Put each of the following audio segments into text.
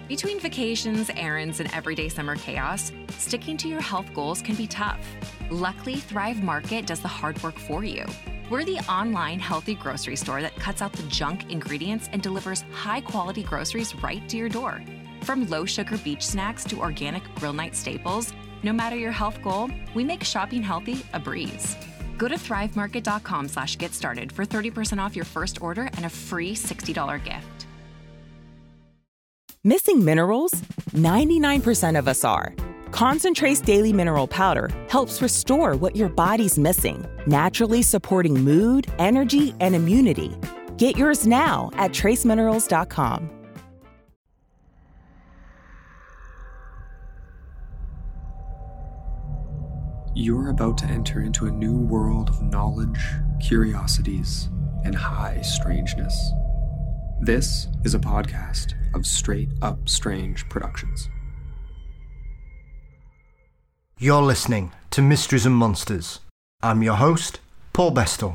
Between vacations, errands, and everyday summer chaos, sticking to your health goals can be tough. Luckily, Thrive Market does the hard work for you. We're the online healthy grocery store that cuts out the junk ingredients and delivers high-quality groceries right to your door. From low-sugar beach snacks to organic grill night staples, no matter your health goal, we make shopping healthy a breeze. Go to thrivemarket.com/get started for 30% off your first order and a free $60 gift. Missing minerals? 99% of us are. Concentrate's Daily Mineral Powder helps restore what your body's missing, naturally supporting mood, energy, and immunity. Get yours now at traceminerals.com. You're about to enter into a new world of knowledge, curiosities, and high strangeness. This is a podcast of Straight Up Strange Productions. You're listening to Mysteries and Monsters. I'm your host, Paul Bestel.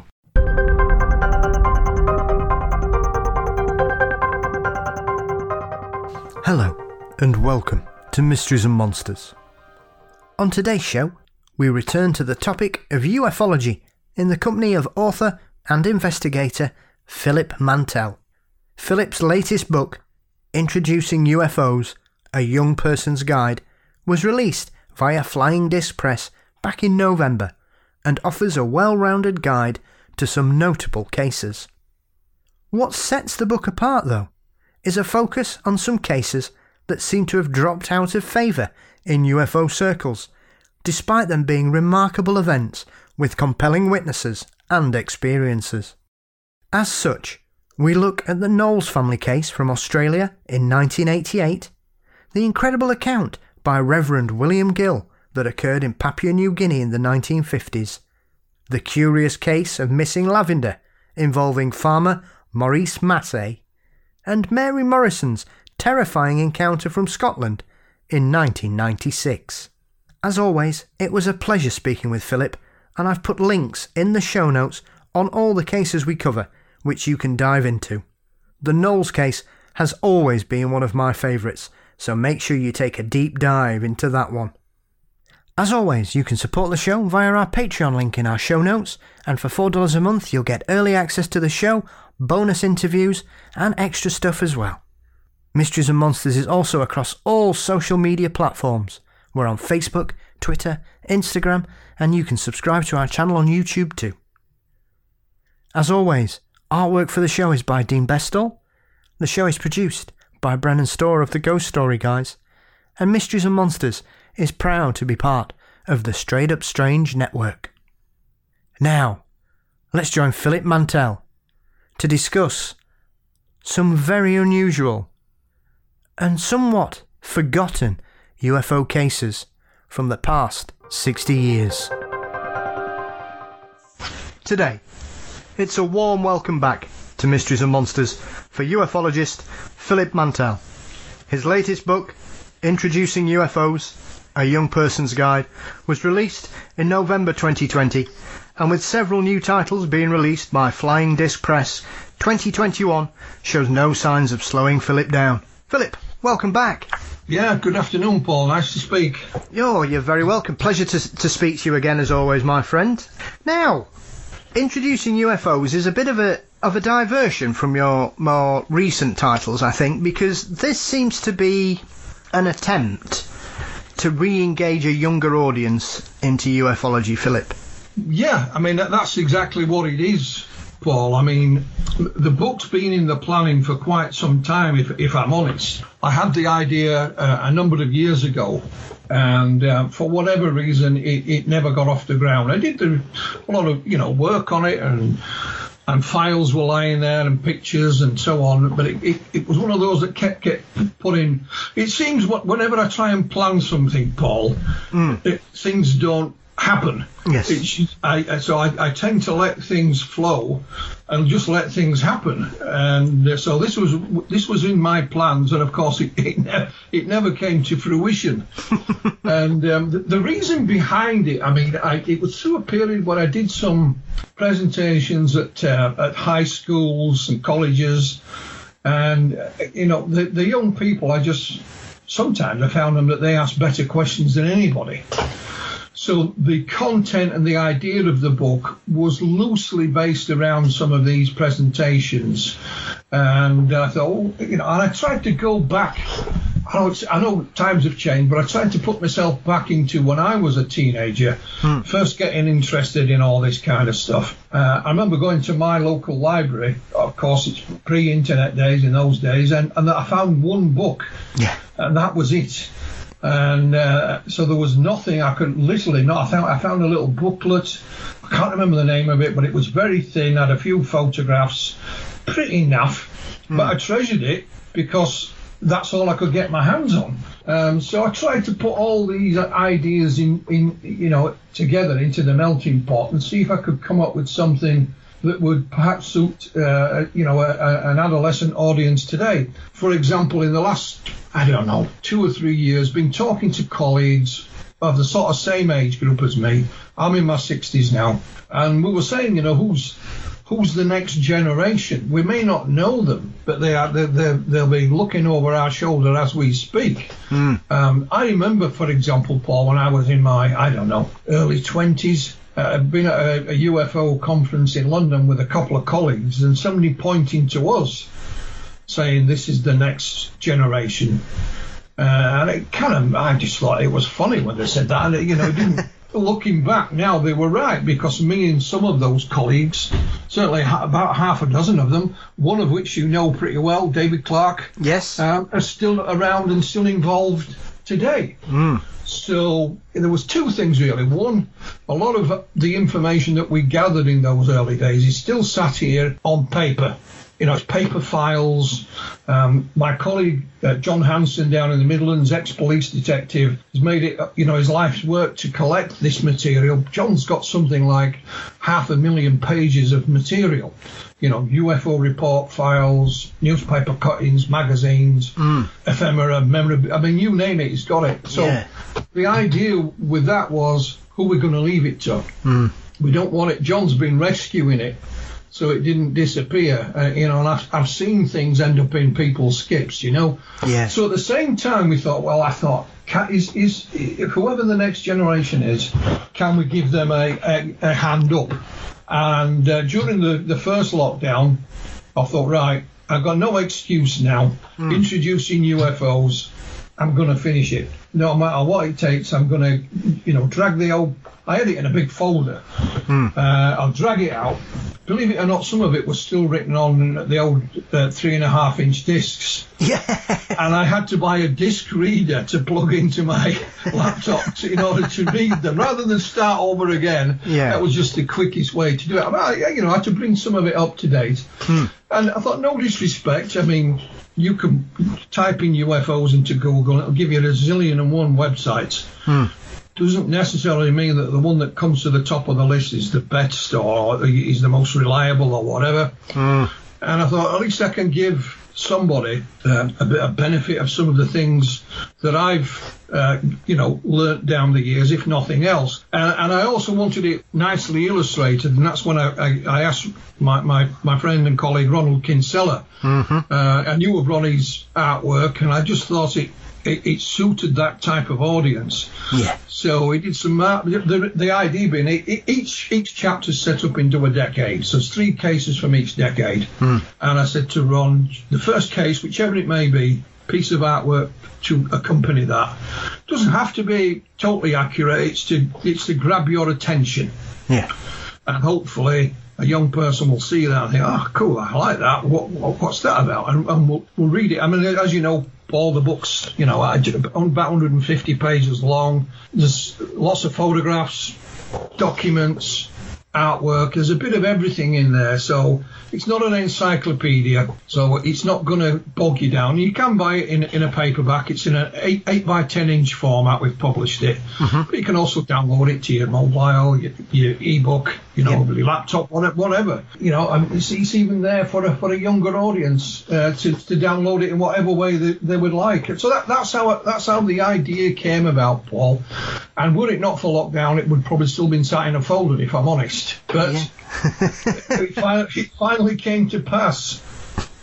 Hello, and welcome to Mysteries and Monsters. On today's show, we return to the topic of ufology in the company of author and investigator Philip Mantell. Philip's latest book, Introducing UFOs, A Young Person's Guide, was released via Flying Disc Press back in November and offers a well-rounded guide to some notable cases. What sets the book apart, though, is a focus on some cases that seem to have dropped out of favour in UFO circles, despite them being remarkable events with compelling witnesses and experiences. As such, we look at the Knowles family case from Australia in 1988, the incredible account by Reverend William Gill that occurred in Papua New Guinea in the 1950s, the curious case of missing lavender involving farmer Maurice Massey, and Mary Morrison's terrifying encounter from Scotland in 1996. As always, it was a pleasure speaking with Philip, and I've put links in the show notes on all the cases we cover, which you can dive into. The Knowles case has always been one of my favourites, so make sure you take a deep dive into that one. As always, you can support the show via our Patreon link in our show notes, and for $4 a month you'll get early access to the show, bonus interviews, and extra stuff as well. Mysteries and Monsters is also across all social media platforms. We're on Facebook, Twitter, Instagram, and you can subscribe to our channel on YouTube too. As always, artwork for the show is by Dean Bestall. The show is produced by Brennan Storr of the Ghost Story Guys, and Mysteries and Monsters is proud to be part of the Straight Up Strange network. Now, let's join Philip Mantell to discuss some very unusual and somewhat forgotten UFO cases from the past 60 years. Today, it's a warm welcome back to Mysteries and Monsters for ufologist Philip Mantell. His latest book, Introducing UFOs, A Young Person's Guide, was released in November 2020, and with several new titles being released by Flying Disc Press, 2021 shows no signs of slowing Philip down. Philip, welcome back. Yeah, good afternoon, Paul. Nice to speak. You're very welcome. Pleasure to speak to you again, as always, my friend. Now, Introducing UFOs is a bit of a diversion from your more recent titles, I think, because this seems to be an attempt to re-engage a younger audience into ufology, Philip. Yeah, I mean, that's exactly what it is, Paul. I mean, the book's been in the planning for quite some time, if I'm honest. I had the idea a number of years ago, and for whatever reason, it never got off the ground. I did a lot of, work on it, and files were lying there and pictures and so on, but it was one of those that kept put in. It seems whenever I try and plan something, Paul, things don't happen. Yes. So I tend to let things flow and just let things happen. And so this was in my plans, and of course it never came to fruition. And the reason behind it, I mean, it was through a period where I did some presentations at high schools and colleges, And, the young people, sometimes I found them that they ask better questions than anybody. So the content and the idea of the book was loosely based around some of these presentations. And I thought, and I tried to go back. I know times have changed, but I tried to put myself back into when I was a teenager, first getting interested in all this kind of stuff. I remember going to my local library. Of course, it's pre-internet days in those days, and I found one book, and that was it. And so there was nothing I could literally not. I found a little booklet. I can't remember the name of it, but it was very thin, had a few photographs, pretty naff. But I treasured it because that's all I could get my hands on. So I tried to put all these ideas in together into the melting pot and see if I could come up with something that would perhaps suit, an adolescent audience today. For example, in the last, 2 or 3 years, been talking to colleagues of the sort of same age group as me. I'm in my 60s now, and we were saying, who's the next generation? We may not know them, but they'll be looking over our shoulder as we speak. I remember, for example, Paul, when I was in my, early 20s, I'd been at a UFO conference in London with a couple of colleagues, and somebody pointing to us, saying this is the next generation. And I just thought it was funny when they said that. And, looking back now, they were right, because me and some of those colleagues, certainly about half a dozen of them, one of which you know pretty well, David Clarke, yes, are still around and still involved today. So there was two things really. One, a lot of the information that we gathered in those early days is still sat here on paper. It's paper files. My colleague, John Hanson, down in the Midlands, ex-police detective, has made it, his life's work to collect this material. John's got something like 500,000 pages of material. UFO report files, newspaper cuttings, magazines, ephemera, memorabilia. I mean, you name it, he's got it. So the idea with that was, who we're going to leave it to. We don't want it. John's been rescuing it, so it didn't disappear. And I've seen things end up in people's skips, So at the same time, we thought, is whoever the next generation is, can we give them a hand up? And during the first lockdown, I thought, right, I've got no excuse now. Introducing UFOs, I'm going to finish it. No matter what it takes, I'm going to, drag the old... I had it in a big folder. I'll drag it out. Believe it or not, some of it was still written on the old 3.5-inch discs. Yeah. And I had to buy a disc reader to plug into my laptop in order to read them. Rather than start over again, that was just the quickest way to do it. I had to bring some of it up to date. And I thought, no disrespect. I mean, you can type in UFOs into Google, and it'll give you a zillion and one websites. Doesn't necessarily mean that the one that comes to the top of the list is the best or is the most reliable or whatever. And I thought, at least I can give somebody a bit of benefit of some of the things that I've, learnt down the years, if nothing else. And I also wanted it nicely illustrated, and that's when I asked my friend and colleague Ronald Kinsella. I knew of Ronnie's artwork, and I just thought it suited that type of audience. So we did some the idea being each chapter is set up into a decade, so there's 3 cases from each decade. And I said to Ron, the first case, whichever it may be, piece of artwork to accompany that, doesn't have to be totally accurate. It's to grab your attention. And hopefully a young person will see that and think, oh, cool, I like that. What's that about? And we'll read it. I mean, as you know, all the books, about 150 pages long. There's lots of photographs, documents, artwork. There's a bit of everything in there. So it's not an encyclopedia. So it's not going to bog you down. You can buy it in a paperback. It's in an 8 by 10 inch format. We've published it. But you can also download it to your mobile, your ebook, your laptop, whatever. It's even there for a younger audience to download it in whatever way they would like. So that's how the idea came about, Paul. And were it not for lockdown, it would probably still been sat in a folder, if I'm honest. But it finally came to pass.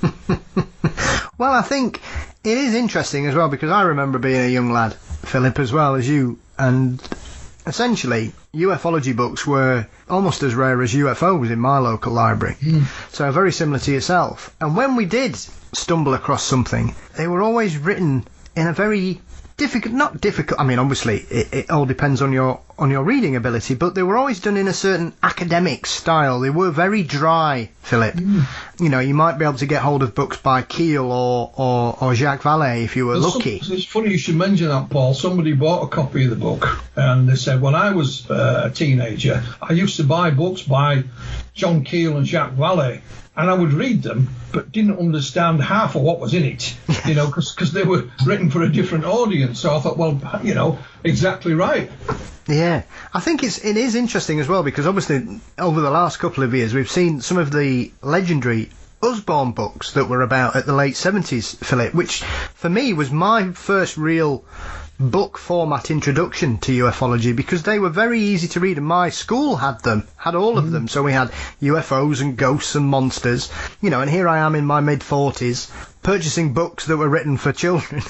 Well, I think it is interesting as well, because I remember being a young lad, Philip, as well as you, and essentially ufology books were almost as rare as UFOs in my local library. So very similar to yourself. And when we did stumble across something, they were always written in a very not difficult, I mean, obviously it all depends on your reading ability, but they were always done in a certain academic style. They were very dry, Philip. You know, you might be able to get hold of books by Keel or Jacques Vallée if you were lucky. It's funny you should mention that, Paul. Somebody bought a copy of the book, and they said, when I was a teenager, I used to buy books by John Keel and Jacques Vallée, and I would read them, but didn't understand half of what was in it, you know, because they were written for a different audience. So I thought, well, you know, exactly right. Yeah, I think it is interesting as well, because obviously over the last couple of years we've seen some of the legendary Usborne books that were about at the late 70s, Philip, which for me was my first real book format introduction to ufology, because they were very easy to read, and my school had all of them. So we had UFOs and ghosts and monsters, you know, and here I am in my mid-40s purchasing books that were written for children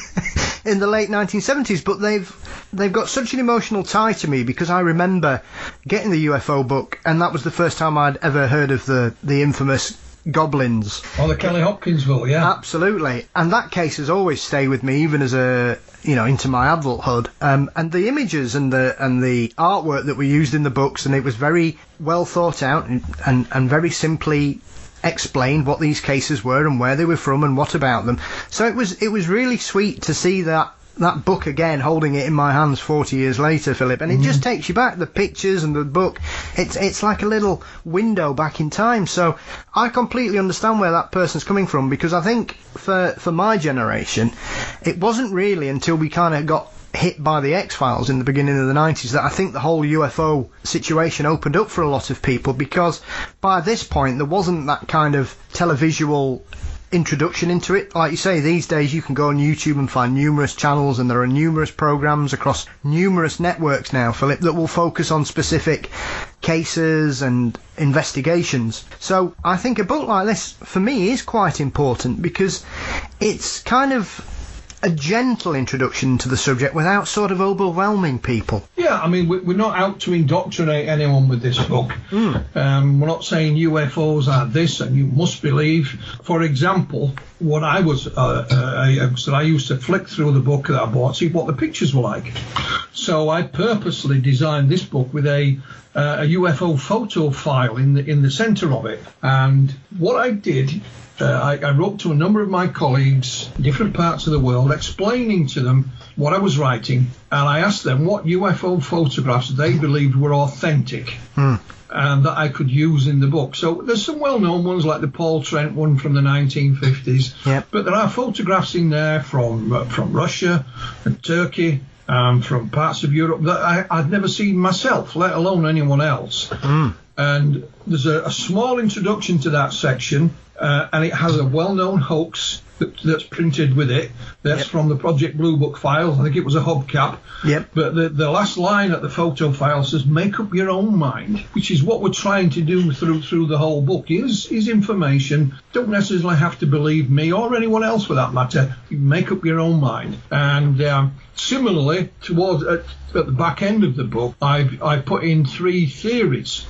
in the late 1970s, but they've got such an emotional tie to me, because I remember getting the UFO book, and that was the first time I'd ever heard of the infamous goblins. Oh, the Kelly Hopkinsville, yeah. Absolutely. And that case has always stayed with me, even as into my adulthood. And the images and the artwork that were used in the books, and it was very well thought out and very simply explained what these cases were and where they were from and what about them. So it was really sweet to see that book again, holding it in my hands 40 years later, Philip, and it just takes you back. The pictures and the book, it's like a little window back in time. So I completely understand where that person's coming from, because I think for my generation, it wasn't really until we kind of got hit by the X-Files in the beginning of the 90s that I think the whole UFO situation opened up for a lot of people, because by this point there wasn't that kind of televisual introduction into it. Like you say, these days you can go on YouTube and find numerous channels, and there are numerous programs across numerous networks now, Philip, that will focus on specific cases and investigations. So I think a book like this for me is quite important, because it's kind of a gentle introduction to the subject without sort of overwhelming people. Yeah, I mean, we're not out to indoctrinate anyone with this book. We're not saying UFOs are this and you must believe. For example, what I used to flick through the book that I bought, see what the pictures were like. So I purposely designed this book with a UFO photo file in the centre of it. And what I did, I wrote to a number of my colleagues, different parts of the world, explaining to them what I was writing, and I asked them what UFO photographs they believed were authentic and that I could use in the book. So there's some well-known ones, like the Paul Trent one from the 1950s, but there are photographs in there from Russia and Turkey, from parts of Europe that I'd never seen myself, let alone anyone else. And there's a small introduction to that section, and it has a well-known hoax that's printed with it. That's from the Project Blue Book files. I think it was a hubcap. But the last line at the photo file says, "Make up your own mind," which is what we're trying to do through the whole book. Is information. Don't necessarily have to believe me or anyone else for that matter. You make up your own mind. And similarly, towards at the back end of the book, I put in 3 theories.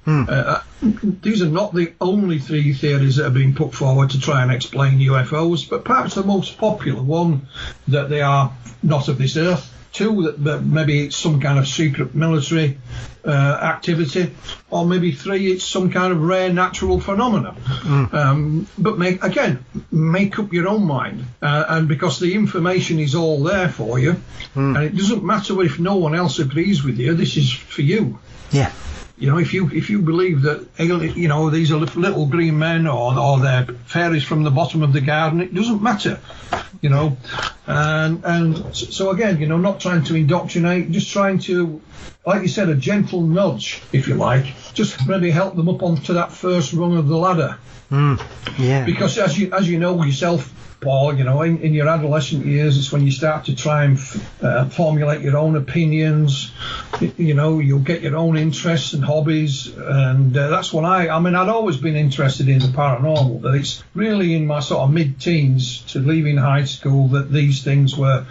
These are not the only 3 theories that have been put forward to try and explain UFOs, but perhaps the most popular one, that they are not of this earth. 2, that maybe it's some kind of secret military activity, or maybe 3, it's some kind of rare natural phenomenon. But make up your own mind, and because the information is all there for you, and it doesn't matter if no one else agrees with you. This is for you. Yeah. You know, if you believe that, you know, these are little green men or they're fairies from the bottom of the garden, it doesn't matter, you know. And so again, you know, not trying to indoctrinate, just trying to like you said, a gentle nudge, if you like, just maybe help them up onto that first rung of the ladder. Yeah. Because as you know yourself, Paul, you know, in your adolescent years, it's when you start to try and formulate your own opinions. You know, you'll get your own interests and hobbies, and that's when I'd always been interested in the paranormal, but it's really in my sort of mid-teens to leaving high school that these things were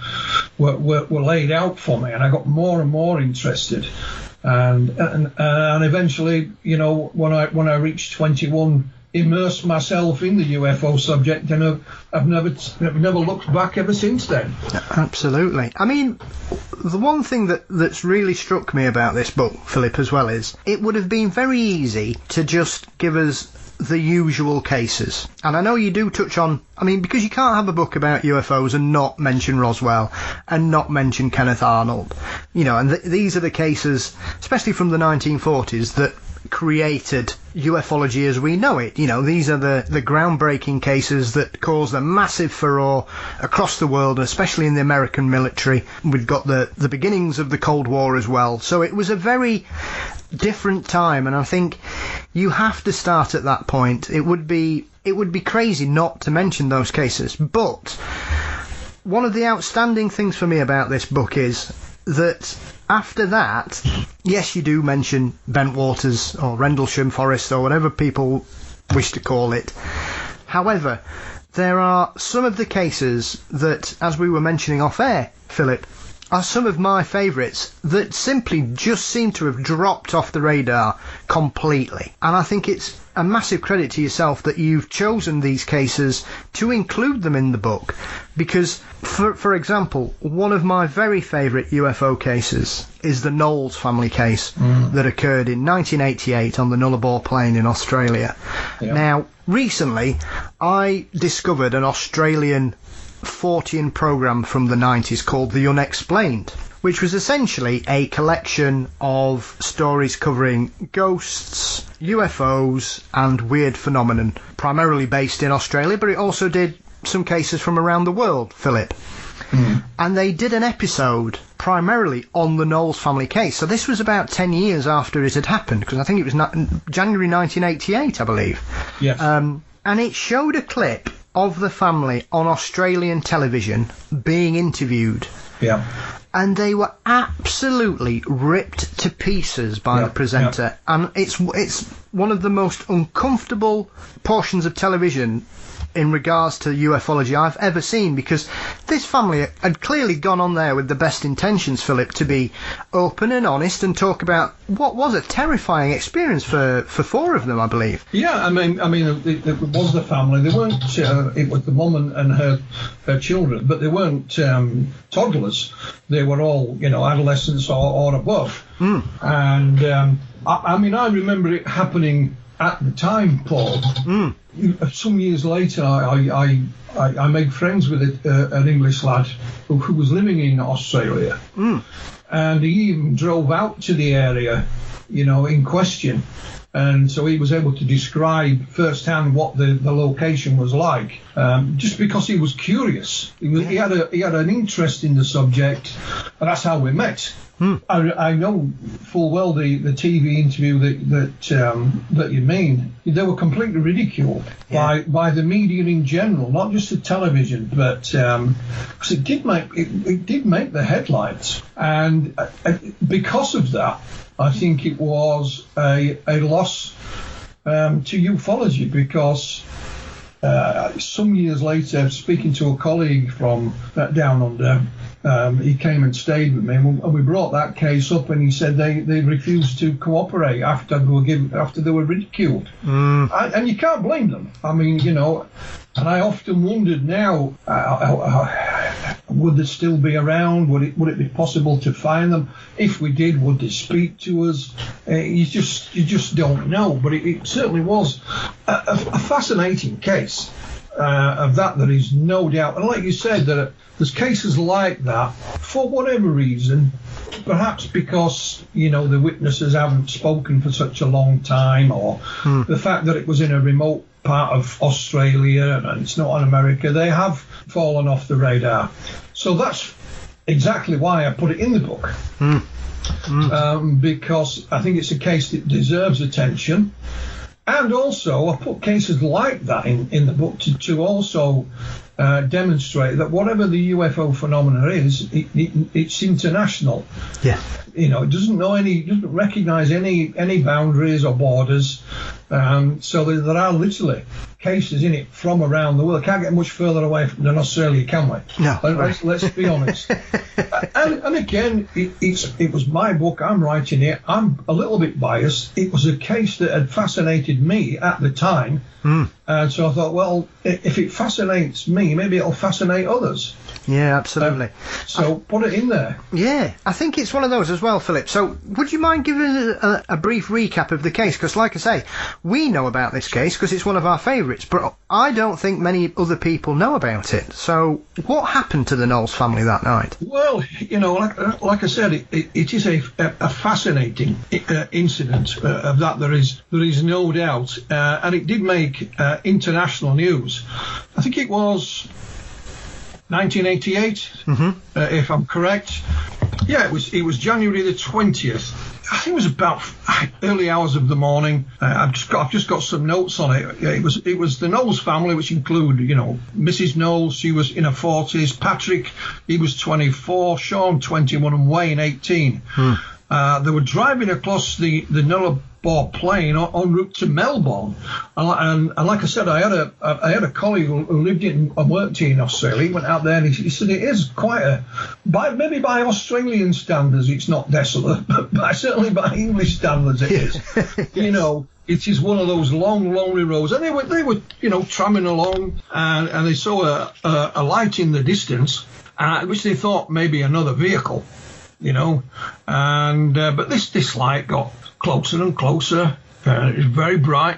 laid out for me, and I got more and more interested. And eventually, you know, when I reached 21, immersed myself in the UFO subject, and I've never looked back ever since then. Absolutely. I mean, the one thing that's really struck me about this book, Philip, as well, is it would have been very easy to just give us the usual cases. And I know you do touch on, I mean, because you can't have a book about UFOs and not mention Roswell and not mention Kenneth Arnold, you know, and these are the cases, especially from the 1940s, that created ufology as we know it. You know, these are the groundbreaking cases that caused a massive furore across the world, especially in the American military. We've got the beginnings of the Cold War as well. So it was a very different time, and I think you have to start at that point. It would be crazy not to mention those cases. But one of the outstanding things for me about this book is that after that, yes, you do mention Bentwaters or Rendlesham Forest or whatever people wish to call it. However, there are some of the cases that, as we were mentioning off air, Philip, are some of my favourites that simply just seem to have dropped off the radar completely. And I think it's a massive credit to yourself that you've chosen these cases to include them in the book, because for example, one of my very favourite UFO cases is the Knowles family case that occurred in 1988 on the Nullarbor Plain in Australia. Yep. Now, recently I discovered an Australian Fortean program from the 90s called The Unexplained, which was essentially a collection of stories covering ghosts, UFOs and weird phenomenon, primarily based in Australia, but it also did some cases from around the world, Philip. And they did an episode primarily on the Knowles family case. So this was about 10 years after it had happened, because I think it was January 1988, I believe. Yes. And it showed a clip of the family on Australian television being interviewed. Yeah. And they were absolutely ripped to pieces by the presenter. And it's one of the most uncomfortable portions of television in regards to ufology I've ever seen, because this family had clearly gone on there with the best intentions, Philip, to be open and honest and talk about what was a terrifying experience for four of them, I believe. Yeah, I mean, it was the family. They weren't. It was the mum and her children, but they weren't toddlers. They were all, you know, adolescents or above. And I mean, I remember it happening at the time, Paul. Some years later, I made friends with an English lad who was living in Australia, and he even drove out to the area, you know, in question, and so he was able to describe firsthand what the location was like, just because he was curious. He had an interest in the subject, and that's how we met. I know full well the TV interview that you mean. They were completely ridiculed by the media in general, not just the television, but because it did make the headlines, and because of that, I think it was a loss to ufology, because some years later, speaking to a colleague from Down Under, he came and stayed with me, and we brought that case up, and he said they refused to cooperate after they were ridiculed, and you can't blame them. I mean, you know, and I often wondered now, would they still be around? Would it be possible to find them? If we did, would they speak to us? You just don't know. But it certainly was a fascinating case of that. There is no doubt. And like you said, there's cases like that for whatever reason. Perhaps because, you know, the witnesses haven't spoken for such a long time, or the fact that it was in a remote part of Australia and it's not in America, they have fallen off the radar. So that's exactly why I put it in the book. Because I think it's a case that deserves attention. And also, I put cases like that in the book to also demonstrate that whatever the UFO phenomena is, it's international. Yeah. You know, it doesn't recognise any boundaries or borders. So there are literally cases in it from around the world. Can't get much further away than Australia, can we? No. Let's be honest. and again, it was my book. I'm writing it. I'm a little bit biased. It was a case that had fascinated me at the time. And so I thought, well, if it fascinates me, maybe it'll fascinate others. Yeah, absolutely. So put it in there. Yeah, I think it's one of those as well, Philip. So would you mind giving us a brief recap of the case? Because like I say, we know about this case because it's one of our favourites, but I don't think many other people know about it. So what happened to the Knowles family that night? Well, you know, like I said, it is a fascinating incident. Of that there is no doubt. And it did make international news. I think it was 1988, if I'm correct. Yeah, it was January the 20th. I think it was about early hours of the morning. I've just got some notes on it. It was the Knowles family, which include, you know, Mrs. Knowles, she was in her 40s, Patrick, he was 24, Sean 21, and Wayne 18. They were driving across the Nullarbor Plain en route to Melbourne, and like I said, I had a colleague who lived in and worked in Australia. He went out there and he said it is quite maybe by Australian standards it's not desolate, but certainly by English standards it is. Yes. You know, it is one of those long, lonely roads, and they were you know, tramming along, and they saw a light in the distance, which they thought maybe another vehicle. You know, and but this light got closer and closer. It was very bright,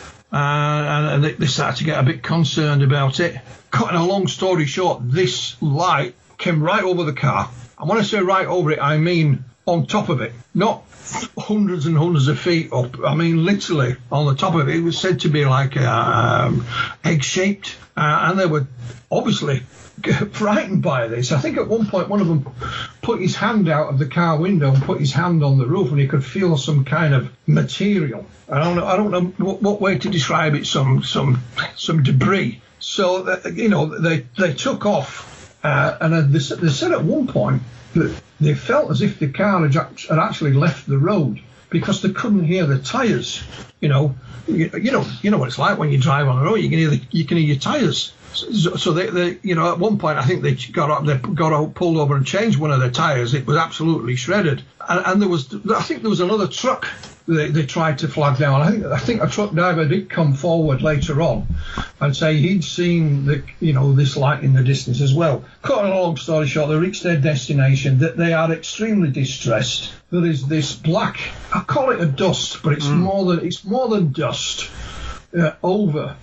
and they started to get a bit concerned about it. Cutting a long story short, this light came right over the car. And when I say right over it, I mean on top of it, not hundreds and hundreds of feet up. I mean literally on the top of it. It was said to be like egg-shaped, and they were obviously frightened by this. I think at one point one of them put his hand out of the car window and put his hand on the roof, and he could feel some kind of material. I don't know what way to describe it. Some debris. So you know, they took off, and they said at one point that they felt as if the car had actually left the road because they couldn't hear the tyres. You know what it's like when you drive on the road. You can hear your tyres. So they you know, at one point I think they got out, pulled over and changed one of their tyres. It was absolutely shredded, and I think there was another truck they tried to flag down. I think a truck driver did come forward later on and say he'd seen this light in the distance as well. Cutting a long story short, they reached their destination. That they are extremely distressed. There is this black, I call it a dust, but it's more than dust. Over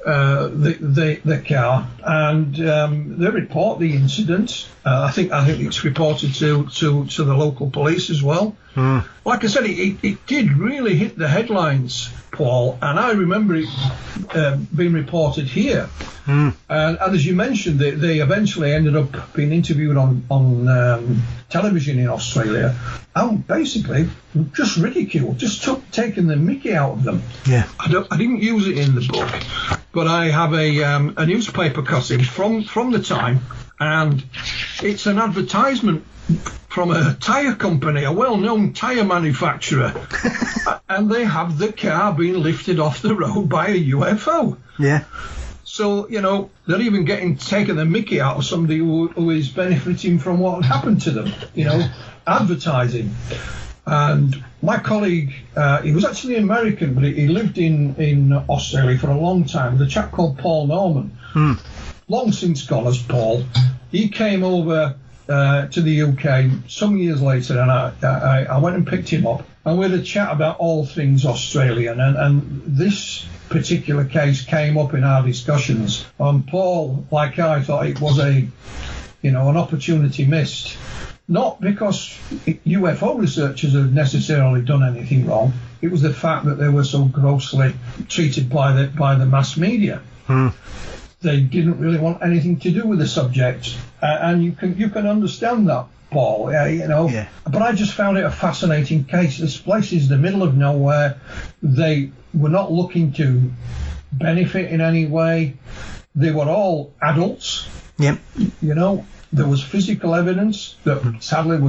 the car, and they report the incident. I think it's reported to the local police as well. Like I said, it did really hit the headlines, Paul, and I remember it being reported here. And as you mentioned, they eventually ended up being interviewed on television in Australia, and basically just ridiculed, taking the mickey out of them. Yeah, I didn't use it in the book, but I have a newspaper cutting from the time, and it's an advertisement from a tyre company, a well-known tyre manufacturer, and they have the car being lifted off the road by a UFO. Yeah. So, you know, they're even taking the mickey out of somebody who is benefiting from what happened to them, you know, advertising. And my colleague, he was actually American, but he lived in Australia for a long time, the chap called Paul Norman. Long since gone as Paul. He came over to the UK some years later, and I went and picked him up, and we had a chat about all things Australian, and this particular case came up in our discussions. Paul, like I, thought it was an opportunity missed. Not because UFO researchers had necessarily done anything wrong. It was the fact that they were so grossly treated by the mass media. They didn't really want anything to do with the subject. and you can understand that, Paul. Yeah. But I just found it a fascinating case. This place is the middle of nowhere. They were not looking to benefit in any way. They were all adults. Yep. There was physical evidence that sadly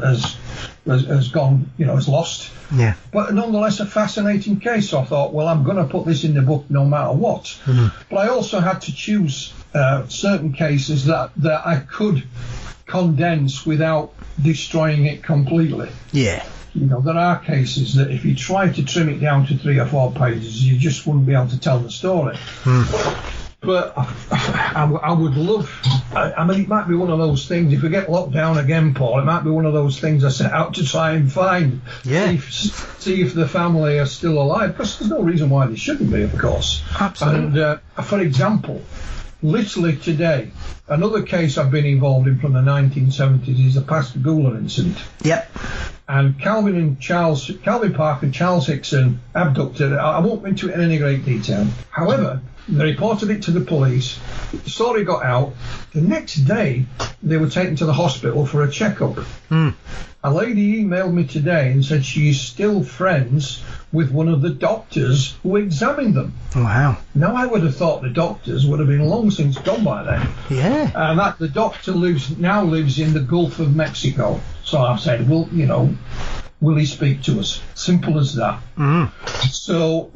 has gone, has lost. Yeah. But nonetheless, a fascinating case. So I thought, well, I'm going to put this in the book no matter what. Mm-hmm. But I also had to choose certain cases that I could condense without destroying it completely. Yeah. There are cases that if you try to trim it down to 3 or 4 pages, you just wouldn't be able to tell the story. But I would love, it might be one of those things, if we get locked down again, Paul, it might be one of those things I set out to try and find. Yeah. See if the family are still alive, because there's no reason why they shouldn't be, of course. Absolutely. And for example, literally today, another case I've been involved in from the 1970s is the Pascagoula incident. Yep. And Calvin Park and Charles Hickson abducted. I won't go into it in any great detail. However, they reported it to the police. The story got out. The next day, they were taken to the hospital for a checkup. A lady emailed me today and said she's still friends with one of the doctors who examined them. Wow. Now, I would have thought the doctors would have been long since gone by then. Yeah. And that the doctor now lives in the Gulf of Mexico. So I said, well, will he speak to us? Simple as that. So,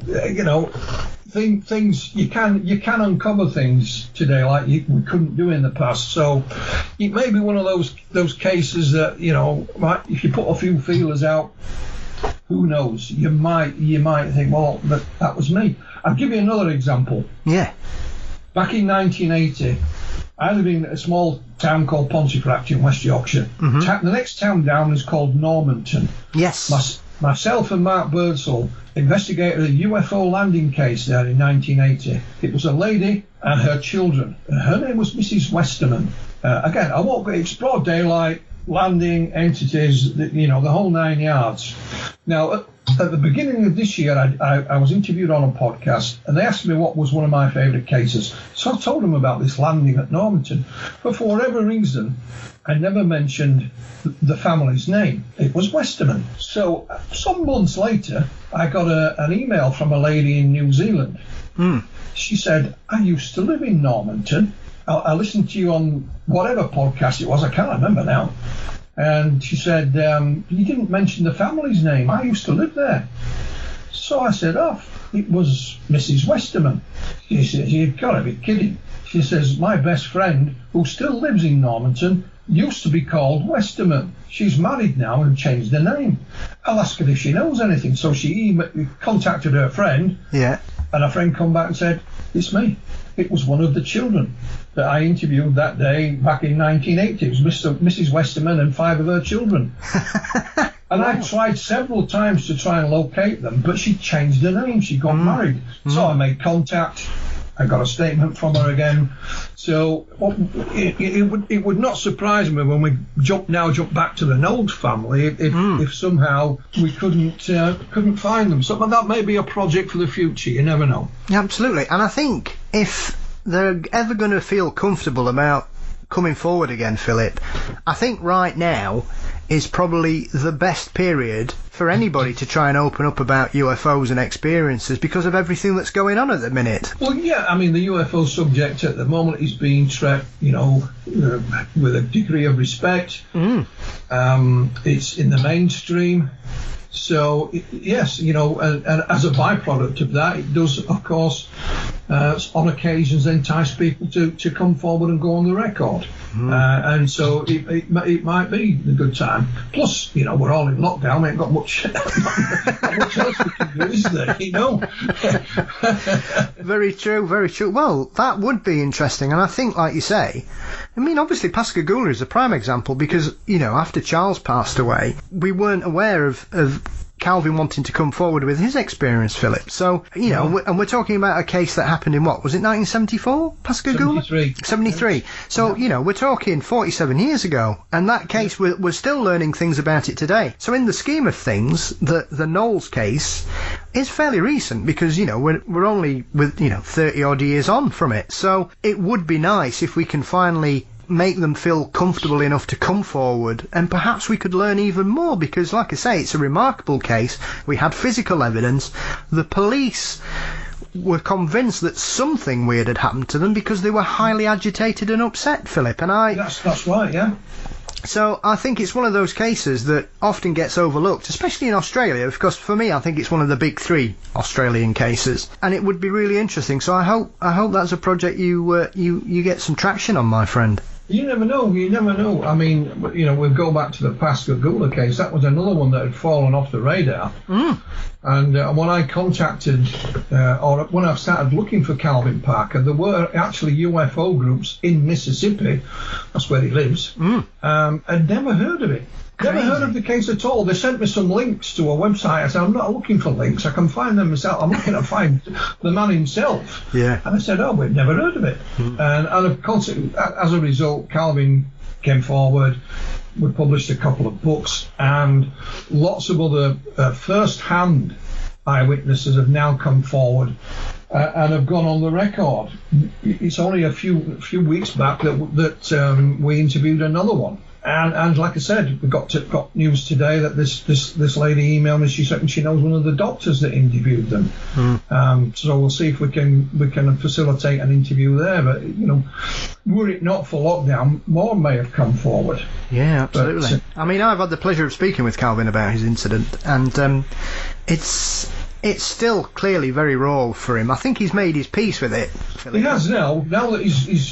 things you can uncover things today like we couldn't do in the past. So it may be one of those cases that if you put a few feelers out, who knows? You might think, well, that was me. I'll give you another example. Yeah. Back in 1980, I lived in a small town called Pontefract in West Yorkshire. The next town down is called Normanton. Yes. Myself and Mark Birdsall investigated a UFO landing case there in 1980. It was a lady and her children. Her name was Mrs. Westerman. Again, I won't go. It's broad daylight, landing, entities, the whole 9 yards. Now, at the beginning of this year, I was interviewed on a podcast, and they asked me what was one of my favourite cases. So I told them about this landing at Normanton. But for whatever reason, I never mentioned the family's name. It was Westerman. So some months later, I got an email from a lady in New Zealand. She said, I used to live in Normanton. I listened to you on whatever podcast it was. I can't remember now. And she said, you didn't mention the family's name. I used to live there. So I said, it was Mrs. Westerman. She says, you've got to be kidding. She says, my best friend, who still lives in Normanton, used to be called Westerman. She's married now and changed her name. I'll ask her if she knows anything. So she contacted her friend. Yeah. And her friend come back and said, it's me. It was one of the children that I interviewed that day back in 1980. It was Mrs. Westerman and 5 of her children. And I tried several times to try and locate them, but she changed her name. She got married. So I made contact. I got a statement from her again. So it would not surprise me when we jump back to the Knowles family if somehow we couldn't find them. So that may be a project for the future. You never know. Absolutely. And I think if they're ever going to feel comfortable about coming forward again, Philip, I think right now is probably the best period for anybody to try and open up about UFOs and experiences because of everything that's going on at the minute. Well, yeah, I mean, the UFO subject at the moment is being treated, with a degree of respect. It's in the mainstream. So, yes, and as a byproduct of that, it does, of course, on occasions entice people to come forward and go on the record. And so it might be a good time. Plus, we're all in lockdown. We ain't got much, not much else we can do, is there? Very true, very true. Well, that would be interesting. And I think, like you say, I mean, obviously Pascagoula is a prime example because, after Charles passed away, we weren't aware of Calvin wanting to come forward with his experience, Philip. So, and we're talking about a case that happened in what? Was it 1974, Pascagoula? 73. Yes. So, we're talking 47 years ago. And that case, we're still learning things about it today. So in the scheme of things, the Knowles case, is fairly recent because, we're only with, 30 odd years on from it. So it would be nice if we can finally make them feel comfortable enough to come forward, and perhaps we could learn even more because, like I say, it's a remarkable case. We had physical evidence. The police were convinced that something weird had happened to them because they were highly agitated and upset, Philip. And That's right, yeah. So I think it's one of those cases that often gets overlooked, especially in Australia, because for me I think it's one of the big three Australian cases, and it would be really interesting. So I hope that's a project you get some traction on, my friend. You never know. I mean, we go back to the Pascagoula case. That was another one that had fallen off the radar. And when I contacted, or when I started looking for Calvin Parker, there were actually UFO groups in Mississippi, that's where he lives, and never heard of it. Never heard of the case at all. They sent me some links to a website. I said, I'm not looking for links. I can find them myself. I'm looking to find the man himself. Yeah. And I said, we've never heard of it. And of course, as a result, Calvin came forward. We published a couple of books, and lots of other first-hand eyewitnesses have now come forward and have gone on the record. It's only a few weeks back that we interviewed another one. And like I said, we got news today that this lady emailed me. She said she knows one of the doctors that interviewed them. So we'll see if we can facilitate an interview there. But were it not for lockdown, more may have come forward. Yeah, absolutely. But, I mean, I've had the pleasure of speaking with Calvin about his incident, and it's still clearly very raw for him. I think he's made his peace with it, Philip. He has now. Now that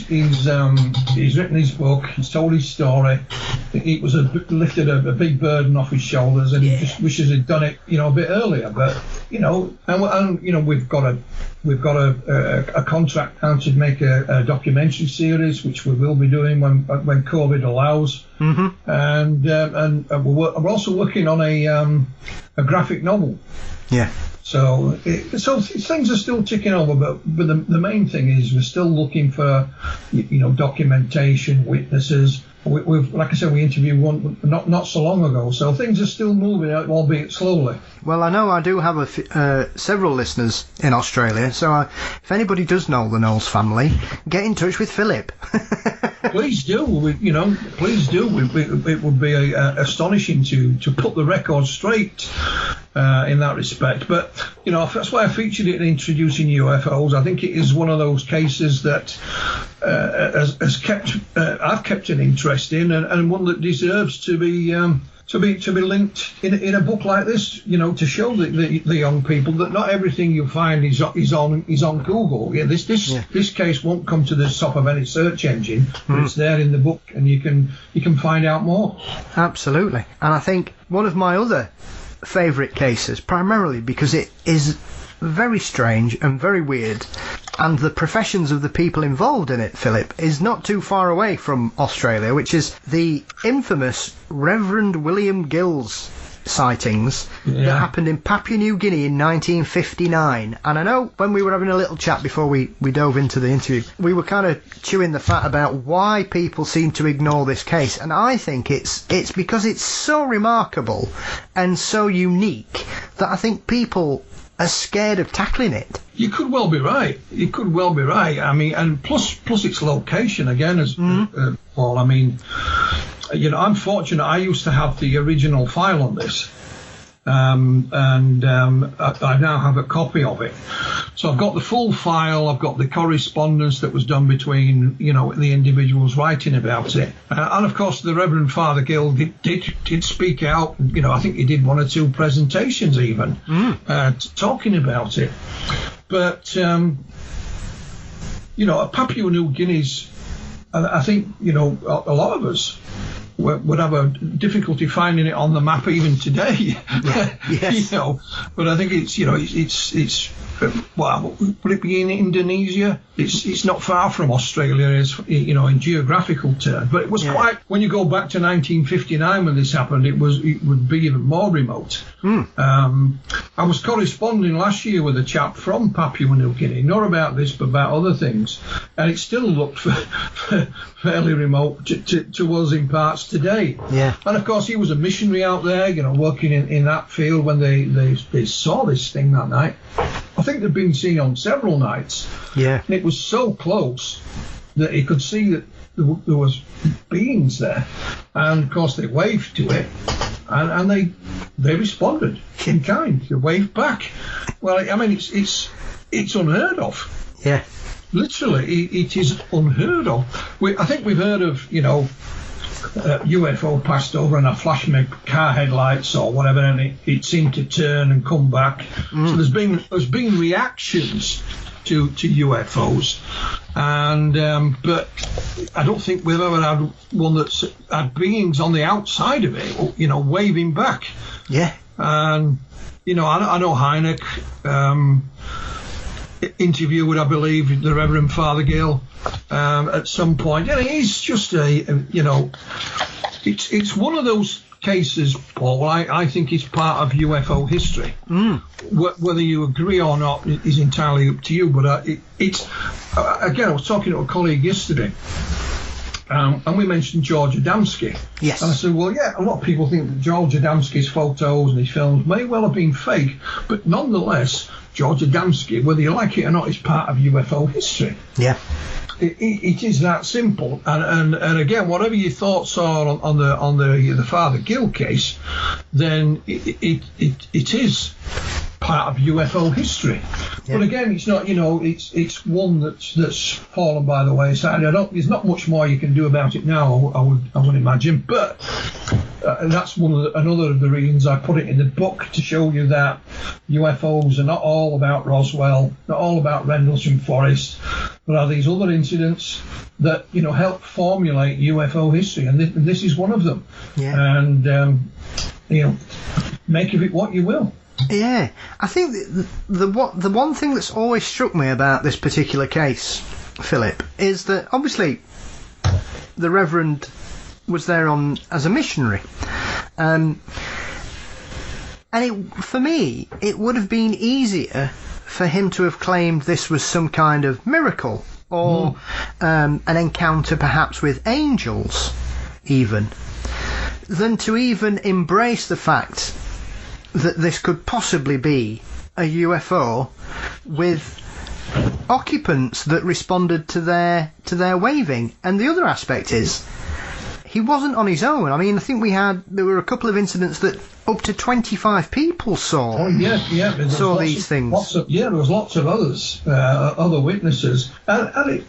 he's written his book, he's told his story. It was lifted a big burden off his shoulders, and he just wishes he'd done it, a bit earlier. But and we've got a contract now to make a documentary series, which we will be doing when COVID allows. And we're also working on a graphic novel. Yeah. So things are still ticking over, but the main thing is we're still looking for documentation, witnesses. We've, like I said, we interviewed one not so long ago, so things are still moving, albeit slowly. Well, I know I do have several listeners in Australia, so if anybody does know the Knowles family, get in touch with Philip. Please do. Please do. It would be astonishing to put the record straight in that respect. But that's why I featured it in Introducing UFOs. I think it is one of those cases that I've kept an interest in, and one that deserves to be linked in a book like this, to show the young people that not everything you find is on Google. Yeah, this case won't come to the top of any search engine, but it's there in the book, and you can find out more. Absolutely. And I think one of my other favourite cases, primarily because it is very strange and very weird, and the professions of the people involved in it, Philip, is not too far away from Australia, which is the infamous Reverend William Gill's sightings that happened in Papua New Guinea in 1959. And I know when we were having a little chat before we dove into the interview, we were kind of chewing the fat about why people seem to ignore this case, and I think it's because it's so remarkable and so unique that I think people are scared of tackling it. You could well be right. I mean, and plus its location again, as Paul. I mean, I'm fortunate. I used to have the original file on this, and I now have a copy of it. So I've got the full file. I've got the correspondence that was done between the individuals writing about it, and of course the Reverend Father Gill did speak out. I think he did one or two presentations even talking about it. But Papua New Guinea's, I think a lot of us would have a difficulty finding it on the map even today. Yes. But I think it's well, would it be in Indonesia? It's not far from Australia, as in geographical terms. But it was quite. When you go back to 1959 when this happened, it would be even more remote. I was corresponding last year with a chap from Papua New Guinea, not about this but about other things, and it still looked fairly remote to us in parts today. Yeah. And of course, he was a missionary out there, working in that field when they saw this thing that night. I think they'd been seen on several nights. Yeah. And it was so close that he could see that there was beings there, and of course they waved to it, and they responded in kind. They waved back. Well, I mean, it's unheard of. Yeah. Literally, it is unheard of. I think we've heard of, UFO passed over and a flashing my car headlights or whatever, and it seemed to turn and come back. So there's been reactions to UFOs, and but I don't think we've ever had one that's had beings on the outside of it, waving back. Yeah. And I know Hynek interviewed, I believe, the Reverend Father Gill at some point, and he's just it's one of those cases, Paul. I think it's part of UFO history. Whether you agree or not is entirely up to you. But it's again, I was talking to a colleague yesterday, and we mentioned George Adamski. Yes. And I said, well, yeah, a lot of people think that George Adamski's photos and his films may well have been fake, but nonetheless, George Adamski, whether you like it or not, is part of UFO history. Yeah. It is that simple, and again, whatever your thoughts are on the Father Gill case, then it is part of UFO history. Yeah. But again, it's not, it's one that's fallen by the wayside. There's not much more you can do about it now, I would imagine. But that's another of the reasons I put it in the book, to show you that UFOs are not all about Roswell, not all about Rendlesham Forest. There are these other incidents that help formulate UFO history, and this is one of them. Yeah. And make of it what you will. Yeah, I think the one thing that's always struck me about this particular case, Philip, is that obviously the Reverend was there as a missionary, and for me it would have been easier for him to have claimed this was some kind of miracle, or an encounter perhaps with angels even, than to even embrace the fact that this could possibly be a UFO with occupants that responded to their waving. And the other aspect is, he wasn't on his own. I mean, I think there were a couple of incidents that up to 25 people saw. Oh yeah. Saw these things. There was lots of others, other witnesses, and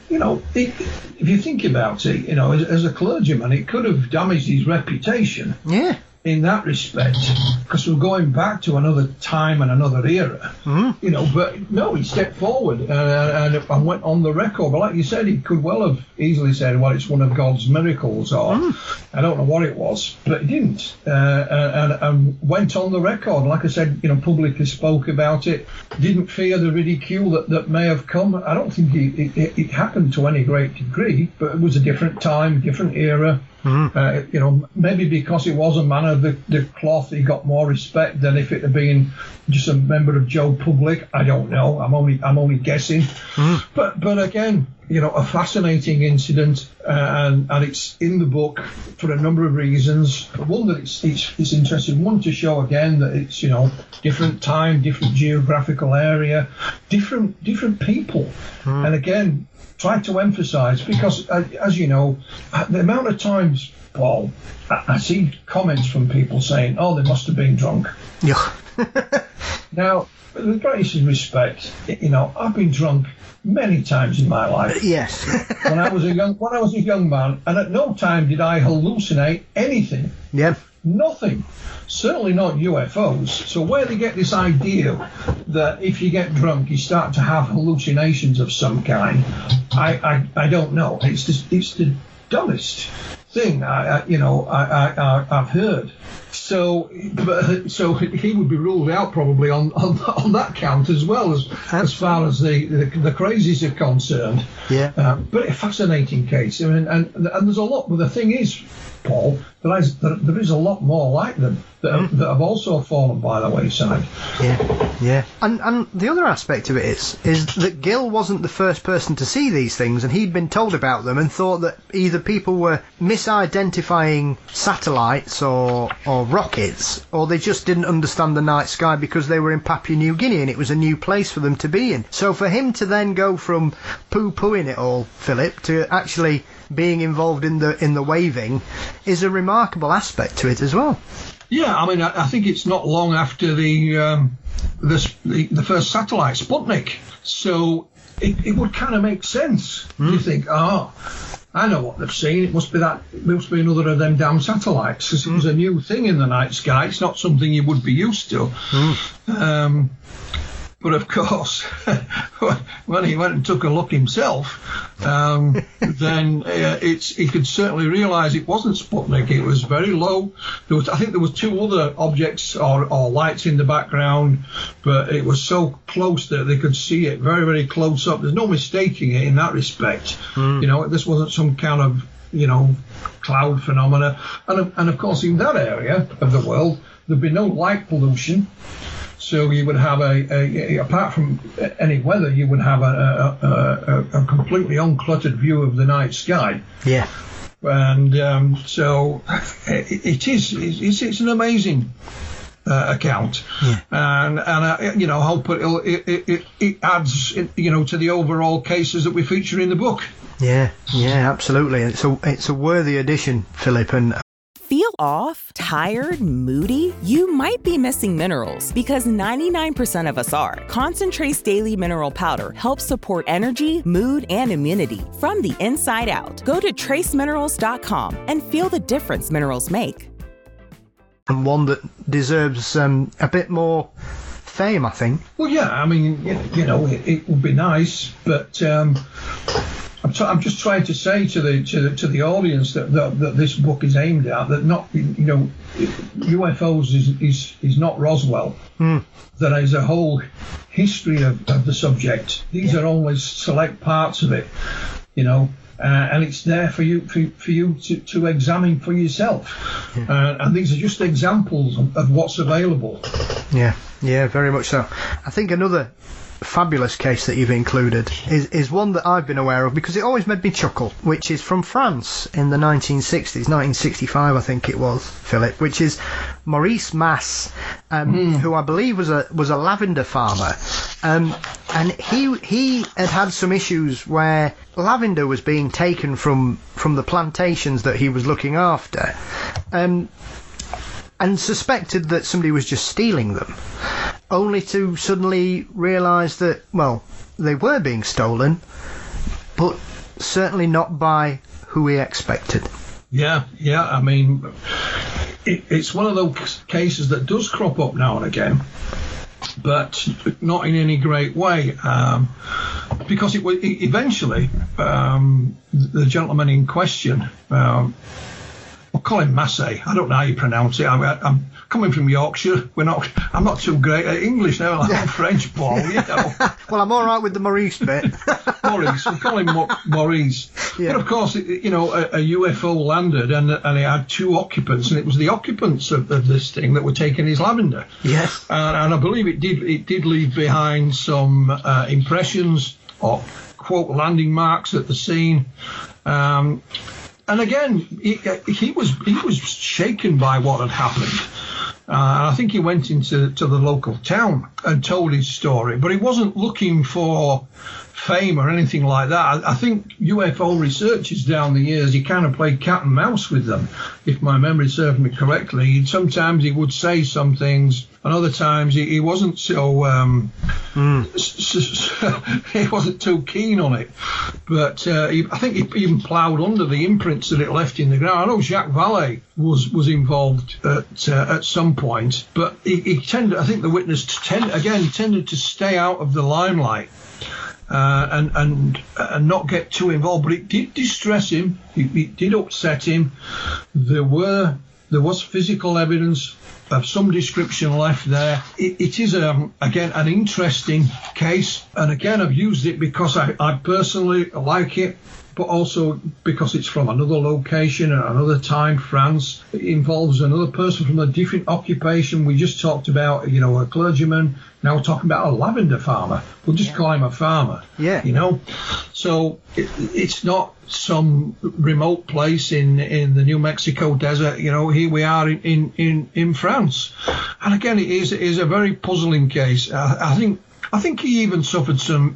if you think about it, as a clergyman, it could have damaged his reputation. Yeah. In that respect, because we're going back to another time and another era, but no, he stepped forward and went on the record. But like you said, he could well have easily said, well, it's one of God's miracles, or I don't know what it was, but he didn't, and went on the record. Like I said, publicly spoke about it, didn't fear the ridicule that may have come. I don't think it happened to any great degree, but it was a different time, different era. Maybe because it was a man of the cloth, he got more respect than if it had been just a member of Joe Public. I don't know. I'm only guessing. But again, a fascinating incident, and it's in the book for a number of reasons. One, that it's interesting. One, to show again that it's different time, different geographical area, different people, and again, try to emphasise, because as you know, the amount of times, Paul, I see comments from people saying, "Oh, they must have been drunk." Yeah. Now, with the greatest respect, I've been drunk many times in my life. Yes. when I was a young man, and at no time did I hallucinate anything. Yeah. Nothing. Certainly not UFOs. So where they get this idea that if you get drunk you start to have hallucinations of some kind, I don't know. It's the dumbest thing I've heard. So he would be ruled out probably on that count as well as far as the crazies are concerned. Yeah. But a fascinating case. I mean, and there's a lot. But the thing is, Paul, there is a lot more like them that have also fallen by the wayside. Yeah. And the other aspect of it is that Gill wasn't the first person to see these things, and he'd been told about them and thought that either people were misidentifying satellites or rockets, or they just didn't understand the night sky because they were in Papua New Guinea and it was a new place for them to be in. So for him to then go from poo-pooing it all, Philip, to actually being involved in the waving is a remarkable aspect to it as well. Yeah, I mean, I think it's not long after the first satellite, Sputnik. So it would kind of make sense. You think, I know what they've seen. It must be another of them damn satellites, because it was a new thing in the night sky. It's not something you would be used to. But of course, when he went and took a look himself, then he could certainly realise it wasn't Sputnik. It was very low. I think there was two other objects or lights in the background, but it was so close that they could see it very, very close up. There's no mistaking it in that respect. You know, this wasn't some kind of cloud phenomena. And of course, in that area of the world, there'd be no light pollution. So you would have apart from any weather, you would have a completely uncluttered view of the night sky. Yeah. And so it's an amazing account. Yeah. And I'll put it adds to the overall cases that we feature in the book. Yeah, absolutely. It's a worthy addition, Philip. And feel off, tired, moody? You might be missing minerals, because 99% of us are. Concentrate's Daily Mineral Powder helps support energy, mood, and immunity from the inside out. Go to traceminerals.com and feel the difference minerals make. And one that deserves a bit more fame, I think. Well, yeah, I mean, it would be nice, but I'm just trying to say to the audience that this book is aimed at, that not UFOs is not Roswell. There is a whole history of the subject. These are only select parts of it, and it's there for you to examine for yourself. And these are just examples of what's available. Yeah, very much so. I think another fabulous case that you've included is one that I've been aware of because it always made me chuckle, which is from France in the 1960s, 1965 I think it was, Philip, which is Maurice Masse, who I believe was a lavender farmer, and he had some issues where lavender was being taken from the plantations that he was looking after, and suspected that somebody was just stealing them, only to suddenly realise that, well, they were being stolen, but certainly not by who he expected. Yeah, I mean, it's one of those cases that does crop up now and again, but not in any great way, because eventually the gentleman in question, we'll call him Masse. I don't know how you pronounce it. I'm coming from Yorkshire. I'm not too great at English now. I'm French, Paul. Well, I'm all right with the Maurice bit. Maurice. We'll call him Maurice. Yeah. But of course, a UFO landed and it had two occupants, and it was the occupants of this thing that were taking his lavender. Yes. And I believe it did leave behind some impressions or quote landing marks at the scene. And again, he was shaken by what had happened. I think he went into the local town and told his story, but he wasn't looking for fame or anything like that. I think UFO researchers down the years, he kind of played cat and mouse with them, if my memory serves me correctly. Sometimes he would say some things, and other times he wasn't so he wasn't too keen on it. But I think he even ploughed under the imprints that it left in the ground. I know Jacques Vallée was involved at some point, but he tended, I think the witness tended to stay out of the limelight. And not get too involved, but it did distress him. It did upset him. There were there was physical evidence of some description left there. It is, again, an interesting case. And again, I've used it because I personally like it, but also because it's from another location at another time, France. It involves another person from a different occupation. We just talked about, a clergyman. Now we're talking about a lavender farmer. We'll just call him a farmer. Yeah. So it's not some remote place in the New Mexico desert. Here we are in France. And again, it is a very puzzling case. I think he even suffered some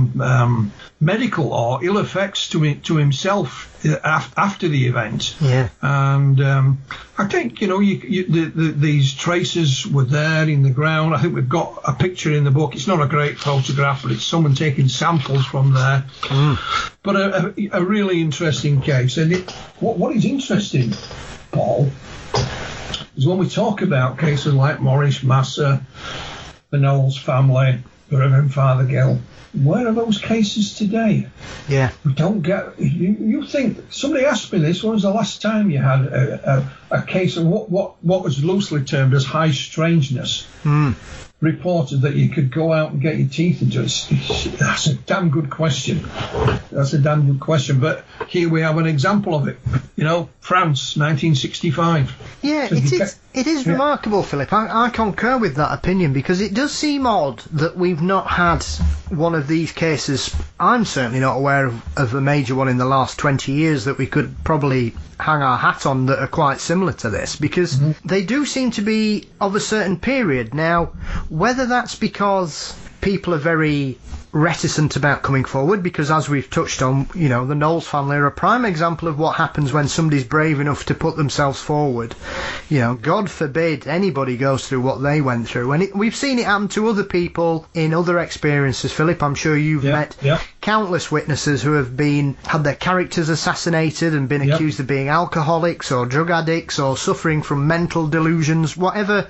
medical or ill effects to himself after the event. Yeah. And I think these traces were there in the ground. I think we've got a picture in the book. It's not a great photograph, but it's someone taking samples from there. But a really interesting case. And what is interesting, Paul, is when we talk about cases like Morris Massa, the Knowles family, the Reverend Father Gill, where are those cases today? Yeah. We don't get. You think, somebody asked me this, when was the last time you had a case of what was loosely termed as high strangeness reported that you could go out and get your teeth into? That's a damn good question. But here we have an example of it. France, 1965. Yeah, So it is remarkable, Philip. I concur with that opinion, because it does seem odd that we've not had one of these cases. I'm certainly not aware of a major one in the last 20 years that we could probably hang our hat on that are quite similar to this, because they do seem to be of a certain period. Now, whether that's because people are very reticent about coming forward, because as we've touched on, the Knowles family are a prime example of what happens when somebody's brave enough to put themselves forward. God forbid anybody goes through what they went through, and we've seen it happen to other people in other experiences. Philip, I'm sure you've met countless witnesses who have had their characters assassinated and been accused of being alcoholics or drug addicts or suffering from mental delusions, whatever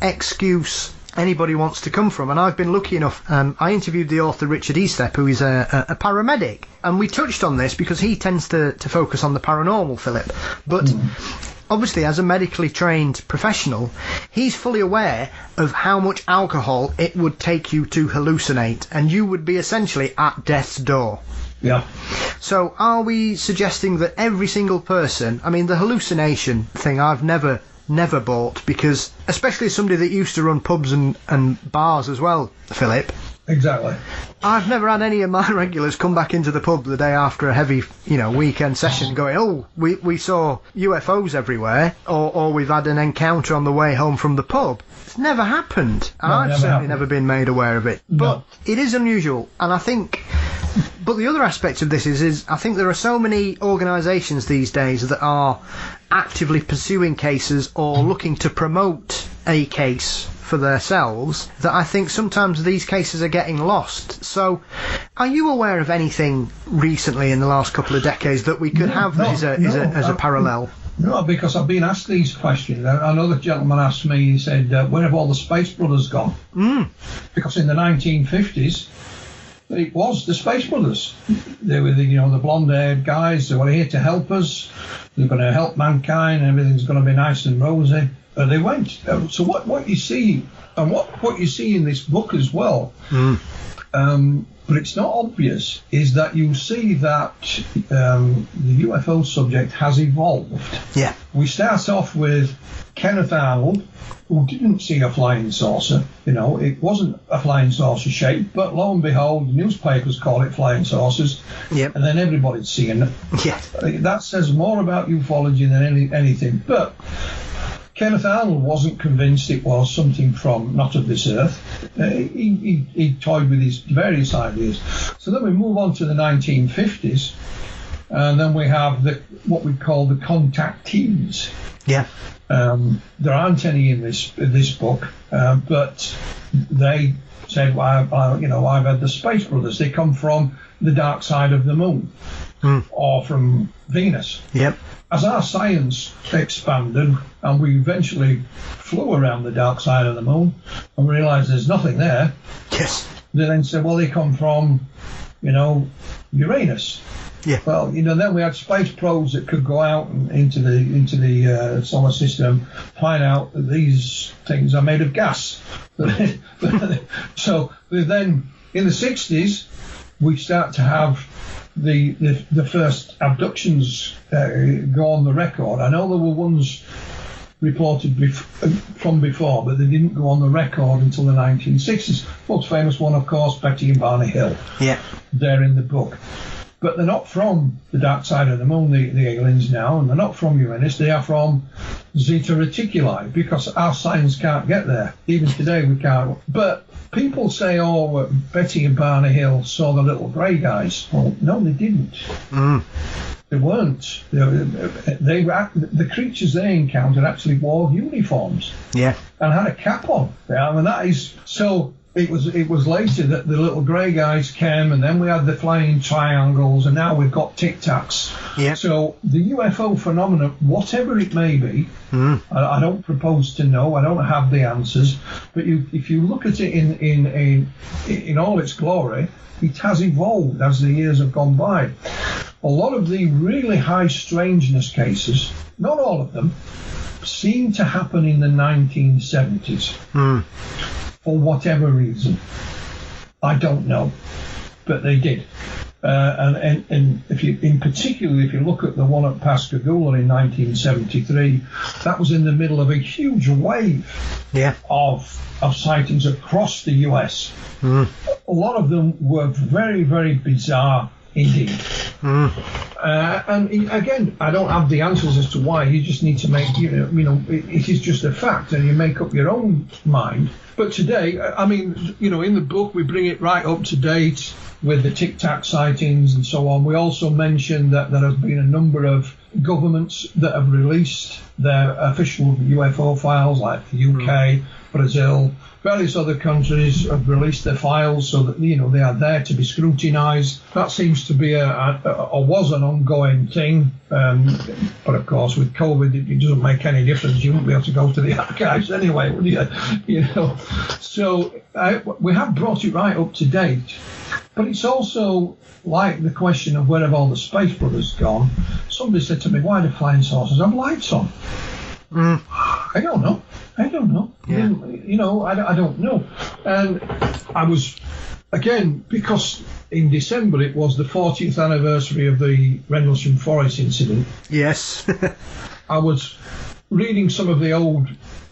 excuse anybody wants to come from. And I've been lucky enough, I interviewed the author Richard Estep, who is a paramedic, and we touched on this because he tends to focus on the paranormal, Philip, but obviously as a medically trained professional, he's fully aware of how much alcohol it would take you to hallucinate, and you would be essentially at death's door. Yeah. So are we suggesting that every single person, the hallucination thing I've never bought, because especially as somebody that used to run pubs and bars as well, Philip. Exactly. I've never had any of my regulars come back into the pub the day after a heavy, weekend session going, oh, we saw UFOs everywhere, or we've had an encounter on the way home from the pub. It's never happened. And I've certainly never been made aware of it. But it is unusual, and I think... But the other aspect of this is I think there are so many organisations these days that are actively pursuing cases or looking to promote a case for themselves, that I think sometimes these cases are getting lost. So are you aware of anything recently in the last couple of decades that we could have as a parallel? No, because I've been asked these questions. Another gentleman asked me, he said, where have all the Space Brothers gone? Because in the 1950s, it was the Space Brothers. They were the blonde-haired guys. They were here to help us. They're going to help mankind, and everything's going to be nice and rosy. And they went. So what you see, and what you see in this book as well, but it's not obvious, is that you see that the UFO subject has evolved. Yeah. We start off with Kenneth Arnold, who didn't see a flying saucer. It wasn't a flying saucer shape, but lo and behold, newspapers call it flying saucers. Yep. And then everybody's seeing it. Yeah. That says more about ufology than anything. But Kenneth Arnold wasn't convinced it was something from not of this earth. He toyed with his various ideas. So then we move on to the 1950s, and then we have what we call the contactees. Yeah. There aren't any in this book, but they said, well, I've had the Space Brothers. They come from the dark side of the moon, or from Venus. Yep. As our science expanded and we eventually flew around the dark side of the moon and realised there's nothing there, yes, they then said, well, they come from, Uranus. Yeah. Well, then we had space probes that could go out into the solar system, find out that these things are made of gas. So then, in the 60s, we start to have the first abductions go on the record. I know there were ones reported from before, but they didn't go on the record until the 1960s. Most famous one, of course, Betty and Barney Hill. Yeah. They're in the book. But they're not from the dark side of the moon, the aliens now, and they're not from Uranus. They are from Zeta Reticuli, because our science can't get there. Even today we can't. But people say, Betty and Barney Hill saw the little grey guys. Well, no, they didn't. They weren't. The creatures they encountered actually wore uniforms. Yeah. And had a cap on. Yeah, I mean, that is so. It was later that the little grey guys came, and then we had the flying triangles, and now we've got Tic Tacs. Yeah. So the UFO phenomenon, whatever it may be, I don't propose to know. I don't have the answers. But if you look at it in all its glory, it has evolved as the years have gone by. A lot of the really high strangeness cases, not all of them, seem to happen in the 1970s. For whatever reason. I don't know. But they did. And if you, in particular, if you look at the one at Pascagoula in 1973, that was in the middle of a huge wave of sightings across the US. A lot of them were very, very bizarre indeed. And again, I don't have the answers as to why. You just need to make, it is just a fact, and you make up your own mind. But today, I mean, in the book, we bring it right up to date with the Tic Tac sightings and so on. We also mention that there has been a number of governments that have released their official UFO files, like the UK, Brazil, various other countries have released their files so that, they are there to be scrutinised. That seems to be was an ongoing thing. But of course, with COVID, it doesn't make any difference. You won't be able to go to the archives anyway, would you? So we have brought it right up to date. But it's also like the question of where have all the Space Brothers gone. Somebody said to me, why do flying saucers have lights on? I don't know. Yeah. I don't know. And I was, again, because in December it was the 40th anniversary of the Rendlesham Forest incident. Yes. I was reading some of the old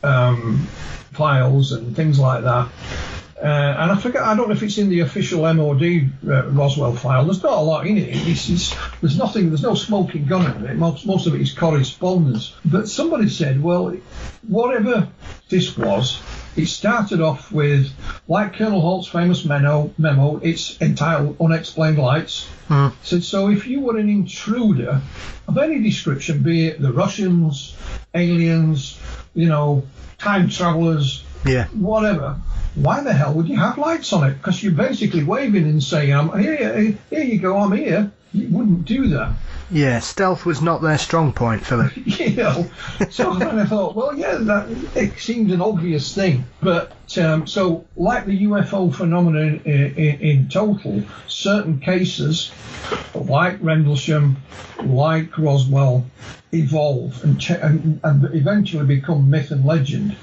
files and things like that. And I forget, I don't know if it's in the official MOD Roswell file. There's not a lot in it. There's nothing, there's no smoking gun in it. Most of it is correspondence. But somebody said, well, whatever this was, it started off with, like Colonel Holt's famous memo, it's entitled Unexplained Lights. Said, so if you were an intruder of any description, be it the Russians, aliens, time travelers, whatever, why the hell would you have lights on it? Because you're basically waving and saying, I'm here you go, I'm here. You wouldn't do that. Yeah, stealth was not their strong point, Philip. So then I thought, well, it seems an obvious thing. But so, like the UFO phenomenon in total, certain cases, like Rendlesham, like Roswell, evolve and eventually become myth and legend.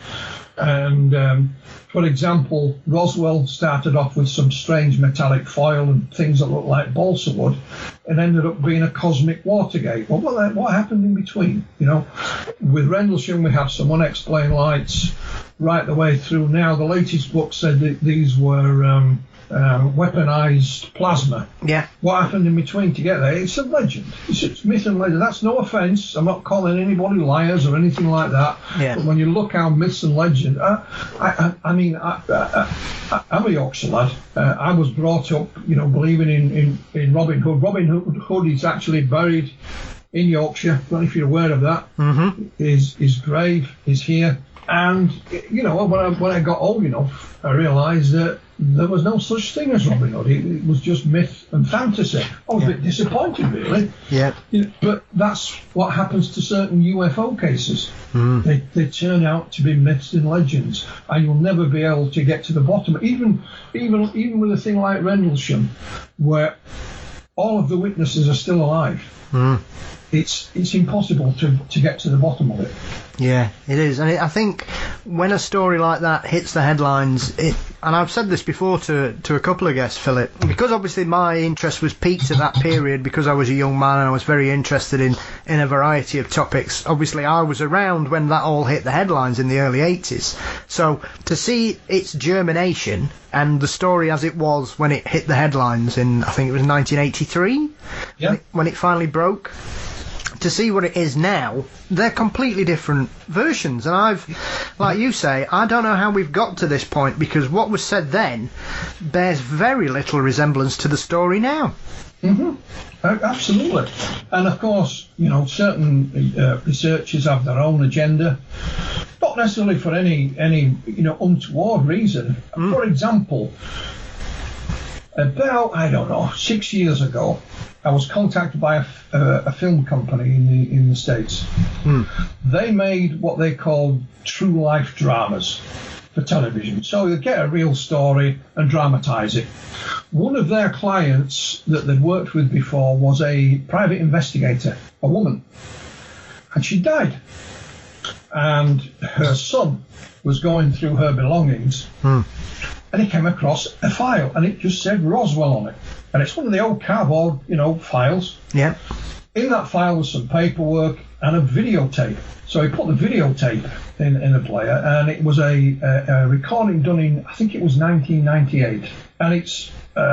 And for example, Roswell started off with some strange metallic foil and things that looked like balsa wood, and ended up being a cosmic Watergate. Well, what happened in between? With Rendlesham, we have some unexplained lights right the way through. Now, the latest book said that these were weaponized plasma. Yeah. What happened in between to get there? It's a legend. It's myth and legend. That's no offence. I'm not calling anybody liars or anything like that. Yeah. But when you look how myths and legend, I mean, I'm a Yorkshire lad. I was brought up, believing in Robin Hood. Robin Hood is actually buried in Yorkshire. I don't know if you're aware of that. His grave is here. And, when I got old enough, I realised that there was no such thing as Robin Hood. It was just myth and fantasy. I was a bit disappointed, really. Yeah. But that's what happens to certain UFO cases. They turn out to be myths and legends, and you'll never be able to get to the bottom. Even with a thing like Rendlesham, where all of the witnesses are still alive. It's impossible to get to the bottom of it. Yeah, it is. And I think when a story like that hits the headlines, and I've said this before to a couple of guests, Philip, because obviously my interest was piqued at that period because I was a young man and I was very interested in a variety of topics. Obviously, I was around when that all hit the headlines in the early 80s. So to see its germination and the story as it was when it hit the headlines in, I think it was 1983, when it finally broke, to see what it is now, they're completely different versions. And like you say, I don't know how we've got to this point, because what was said then bears very little resemblance to the story now. Absolutely. And of course, certain researchers have their own agenda, not necessarily for any untoward reason. For example, about 6 years ago, I was contacted by a film company in the States. They made what they called true life dramas for television. So you get a real story and dramatise it. One of their clients that they'd worked with before was a private investigator, a woman, and she died. And her son was going through her belongings, and he came across a file, and it just said Roswell on it. And it's one of the old cardboard, files. Yeah. In that file was some paperwork and a videotape. So he put the videotape in the player, and it was a recording done in, I think it was 1998. And it's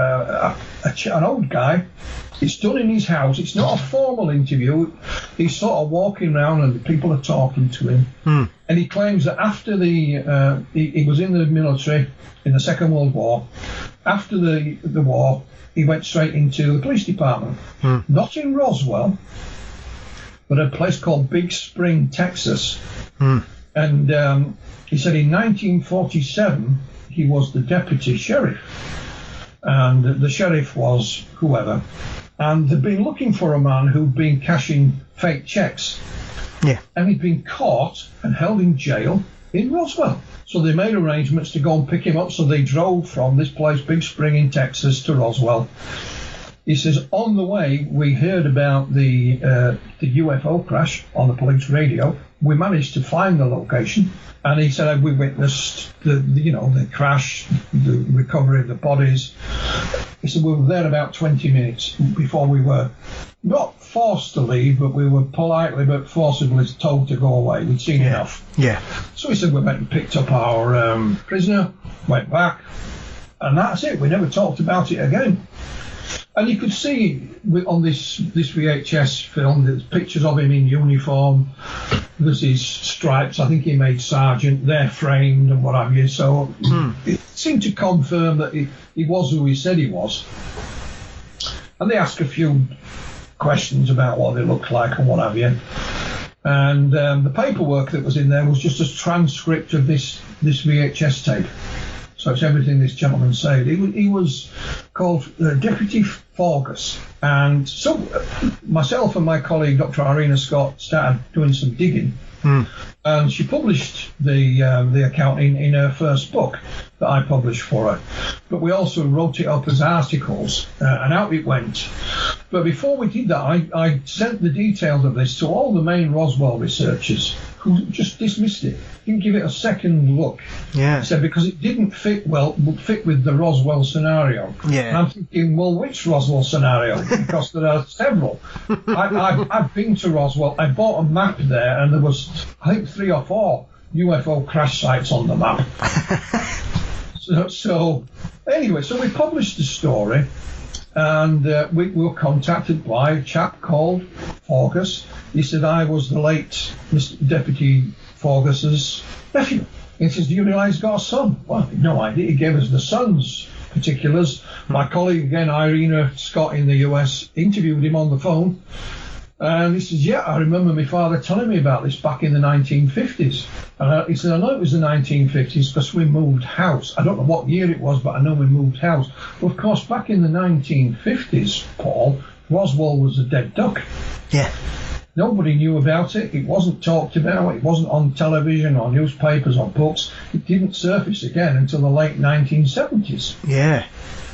an old guy. It's done in his house. It's not a formal interview. He's sort of walking around and people are talking to him. And he claims that after he was in the military in the Second World War. After the war, he went straight into the police department. Not in Roswell, but a place called Big Spring, Texas. And he said in 1947 he was the deputy sheriff, and the sheriff was whoever, and they'd been looking for a man who'd been cashing fake checks. And he'd been caught and held in jail in Roswell. So they made arrangements to go and pick him up. So they drove from this place, Big Spring in Texas, to Roswell. He says, on the way, we heard about the UFO crash on the police radio. We managed to find the location. And he said, we witnessed the crash, the recovery of the bodies. He said, we were there about 20 minutes before we were not forced to leave, but we were politely but forcibly told to go away. We'd seen enough. So he said, we went and picked up our prisoner, went back, and that's it. We never talked about it again. And you could see on this VHS film, there's pictures of him in uniform. There's his stripes. I think he made sergeant. They're framed and what have you. So it seemed to confirm that he was who he said he was. And they asked a few questions about what they looked like and what have you. And the paperwork that was in there was just a transcript of this VHS tape. So it's everything this gentleman said. He was called Deputy Forgus. And so myself and my colleague, Dr. Irina Scott, started doing some digging. And she published the account in her first book that I published for her. But we also wrote it up as articles, and out it went. But before we did that, I sent the details of this to all the main Roswell researchers, who just dismissed it, didn't give it a second look. He said because it didn't fit with the Roswell scenario. And I'm thinking, well, which Roswell scenario? Because there are several. I've been to Roswell. I bought a map there, and there was, I think, 3 or 4 UFO crash sites on the map. So anyway, so we published the story, and we were contacted by a chap called Forgus. He said, I was the late Mr. Deputy Forgus's nephew. He says, do you realise he's got a son? Well, I had no idea. He gave us the son's particulars. My colleague, again, Irina Scott in the US, interviewed him on the phone. And he says, yeah, I remember my father telling me about this back in the 1950s. And he said, I know it was the 1950s because we moved house. I don't know what year it was, but I know we moved house. But of course, back in the 1950s, Paul, Roswell was a dead duck. Nobody knew about it. It wasn't talked about. It wasn't on television or newspapers or books. It didn't surface again until the late 1970s.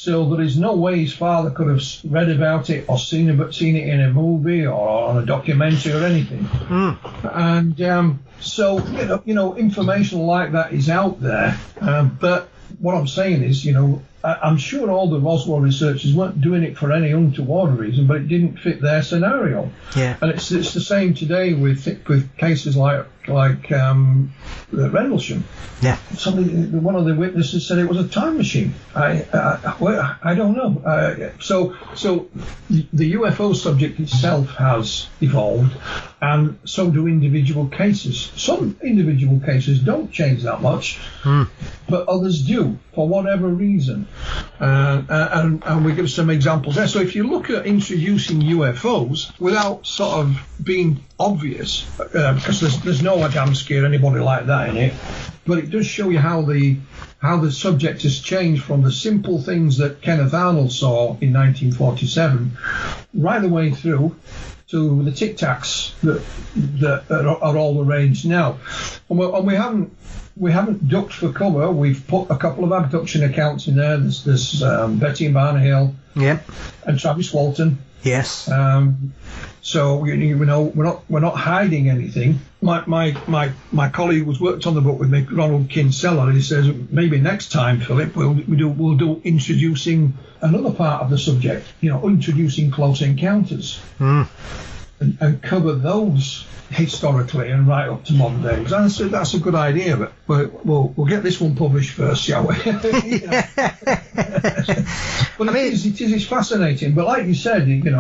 So there is no way his father could have read about it or seen it in a movie or on a documentary or anything. And so information like that is out there. But what I'm saying is, I'm sure all the Roswell researchers weren't doing it for any untoward reason, but it didn't fit their scenario. Yeah. And it's the same today with cases like Rendlesham. Yeah. One of the witnesses said it was a time machine. I don't know. So the UFO subject itself has evolved, and so do individual cases. Some individual cases don't change that much, but others do for whatever reason. And we give some examples there. So if you look at introducing UFOs without sort of being obvious, because there's no damn scare anybody like that in it, but it does show you how the subject has changed from the simple things that Kenneth Arnold saw in 1947 right the way through to the Tic Tacs that are all the rage now. And we haven't ducked for cover. We've put a couple of abduction accounts in there. There's Betty and Barnhill, and Travis Walton. Yes. So we're not hiding anything. My colleague who's worked on the book with me, Ronald Kinsella, he says maybe next time, Philip, we'll do introducing another part of the subject. Introducing close encounters, and cover those historically and right up to modern days. And I said that's a good idea, but we'll get this one published first, shall we? But it's fascinating. But like you said,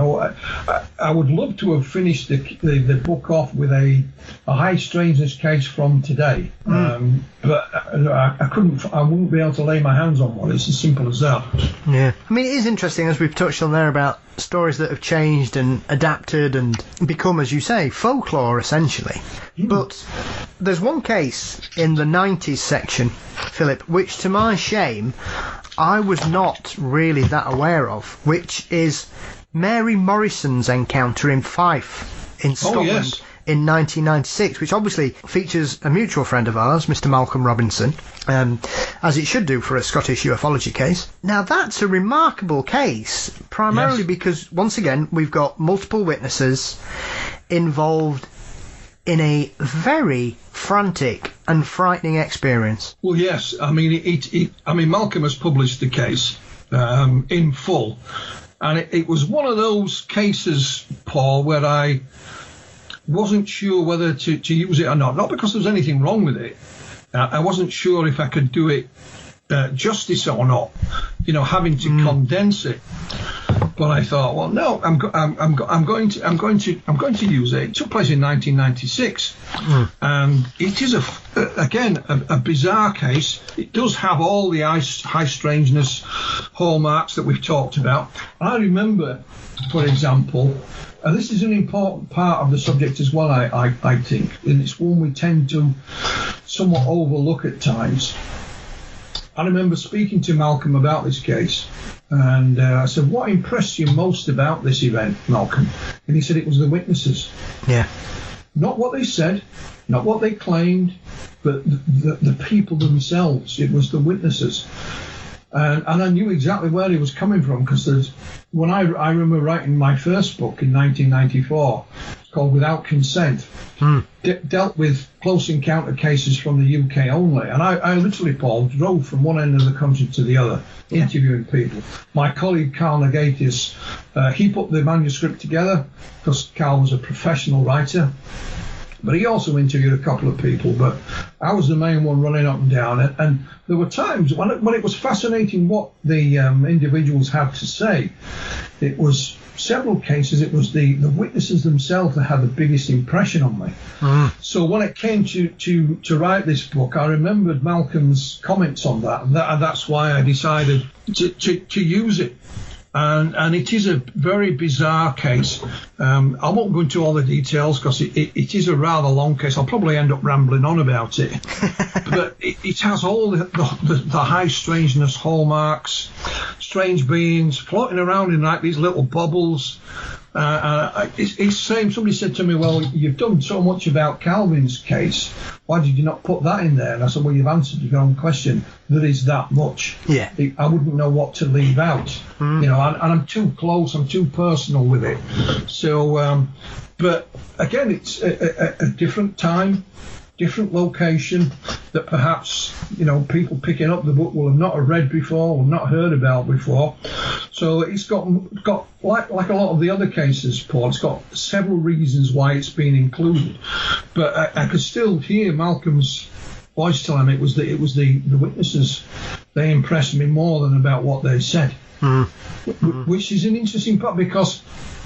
I would love to have finished the book off with a high strangeness case from today. But I wouldn't be able to lay my hands on one. It's as simple as that. Yeah. It is interesting, as we've touched on there, about stories that have changed and adapted and become, as you say, folklore essentially. But there's one case in the 90s section, Philip, which to my shame I was not really that aware of, which is Mary Morrison's encounter in Fife in Scotland in 1996, which obviously features a mutual friend of ours, Mr. Malcolm Robinson, as it should do for a Scottish ufology case. Now, that's a remarkable case, primarily because, once again, we've got multiple witnesses involved in a very frantic and frightening experience. Well, yes. Malcolm has published the case in full, and it was one of those cases, Paul, where I wasn't sure whether to use it or not because there was anything wrong with it. I wasn't sure if I could do it justice or not, having to condense it. But I thought, well, no, I'm going to use it. It took place in 1996, and it is a bizarre case. It does have all the high strangeness hallmarks that we've talked about. I remember, for example, and this is an important part of the subject as well, I think, and it's one we tend to somewhat overlook at times. I remember speaking to Malcolm about this case, and I said, what impressed you most about this event, Malcolm? And he said it was the witnesses. Yeah. Not what they said, not what they claimed, but the people themselves. It was the witnesses. And I knew exactly where he was coming from, because when I remember writing my first book in 1994, it's called Without Consent, dealt with close encounter cases from the UK only. And I literally, Paul, drove from one end of the country to the other, interviewing people. My colleague Carl Negatis, he put the manuscript together because Carl was a professional writer. But he also interviewed a couple of people, but I was the main one running up and down. And there were times when it was fascinating what the individuals had to say. It was several cases, it was the witnesses themselves that had the biggest impression on me. So when it came to write this book, I remembered Malcolm's comments on that, and that's why I decided to use it. And it is a very bizarre case. I won't go into all the details because it is a rather long case. I'll probably end up rambling on about it. But it has all the high strangeness hallmarks, strange beings floating around in like these little bubbles. It's same. Somebody said to me, well, you've done so much about Calvin's case. Why did you not put that in there? And I said, well, you've answered your own question. There is that much. Yeah. I wouldn't know what to leave out. You know, and I'm too close. I'm too personal with it. So, but again, it's a different time, different location that perhaps, you know, people picking up the book will have not read before or not heard about before. So it's got like a lot of the other cases, Paul, it's got several reasons why it's been included. But I could still hear Malcolm's voice telling me it was the witnesses. They impressed me more than about what they said, which is an interesting part because,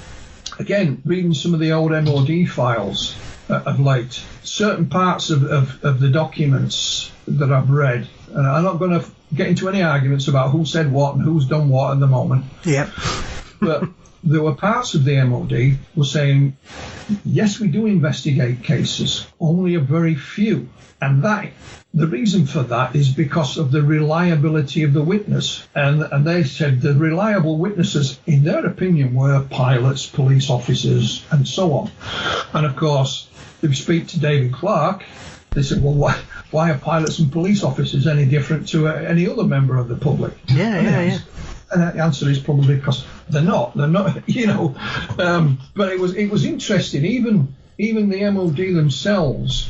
again, reading some of the old MOD files of late, certain parts of the documents that I've read, and I'm not going to get into any arguments about who said what and who's done what at the moment. Yep. But there were parts of the MOD were saying, yes, we do investigate cases, only a very few. And the reason for that is because of the reliability of the witness. And they said the reliable witnesses, in their opinion, were pilots, police officers, and so on. And of course, if you speak to David Clarke, they said, well, why are pilots and police officers any different to any other member of the public? Yeah. And the answer is probably because they're not, you know. But it was interesting. Even the MOD themselves,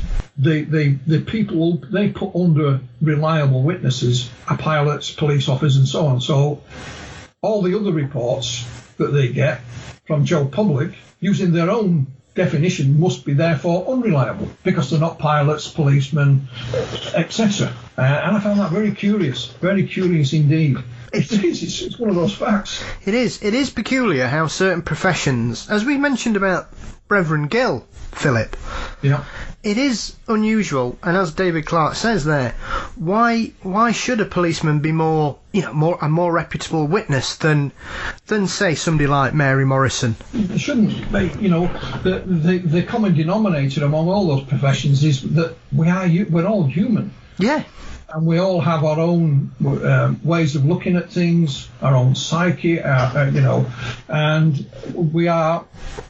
the people they put under reliable witnesses are pilots, police officers, and so on. So all the other reports that they get from Joe Public, using their own definition, must be therefore unreliable because they're not pilots, policemen, etc. And I found that very curious indeed. It's one of those facts. It is peculiar how certain professions, as we mentioned about Reverend Gill, Philip. Yeah. It is unusual, and as David Clarke says there, why should a policeman be a more reputable witness than say somebody like Mary Morrison? It shouldn't be. You know, the common denominator among all those professions is that we're all human. Yeah. And we all have our own ways of looking at things, our own psyche, you know, and we are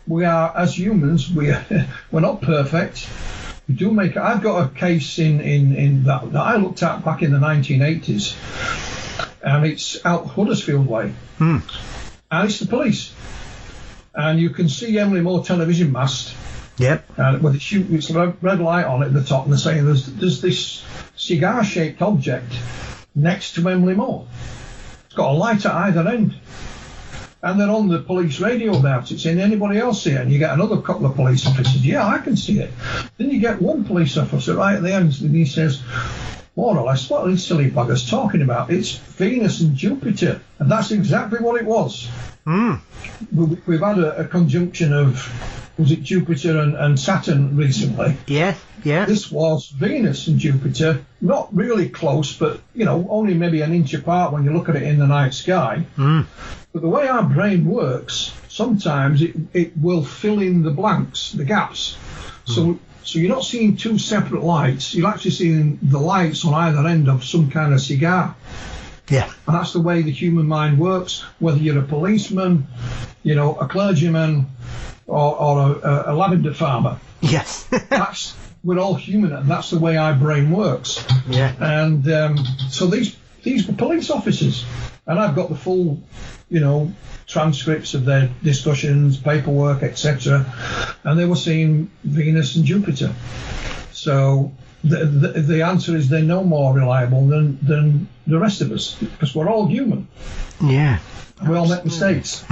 as humans, we're not perfect. We do make. I've got a case in that I looked at back in the 1980s, and it's out Huddersfield Way, and it's the police, and you can see Emily Moore television mast. Yep. With it's a red light on it at the top, and they're saying there's this cigar-shaped object next to Emily Moore. It's got a light at either end. And they're on the police radio about it, saying, anybody else see it? And you get another couple of police officers, yeah, I can see it. Then you get one police officer right at the end, and he says, more or less, what are these silly buggers talking about? It's Venus and Jupiter. And that's exactly what it was. We've had a conjunction of, was it Jupiter and Saturn recently? Yeah. This was Venus and Jupiter, not really close, but, you know, only maybe an inch apart when you look at it in the night sky. But the way our brain works, sometimes it will fill in the blanks, the gaps. So you're not seeing two separate lights. You're actually seeing the lights on either end of some kind of cigar. Yeah. And that's the way the human mind works, whether you're a policeman, you know, a clergyman, or a lavender farmer. Yes. We're all human, and that's the way our brain works. Yeah. And so these were police officers, and I've got the full, you know, transcripts of their discussions, paperwork, etc. And they were seeing Venus and Jupiter. So the answer is they're no more reliable than the rest of us, because we're all human. Yeah. We all make mistakes.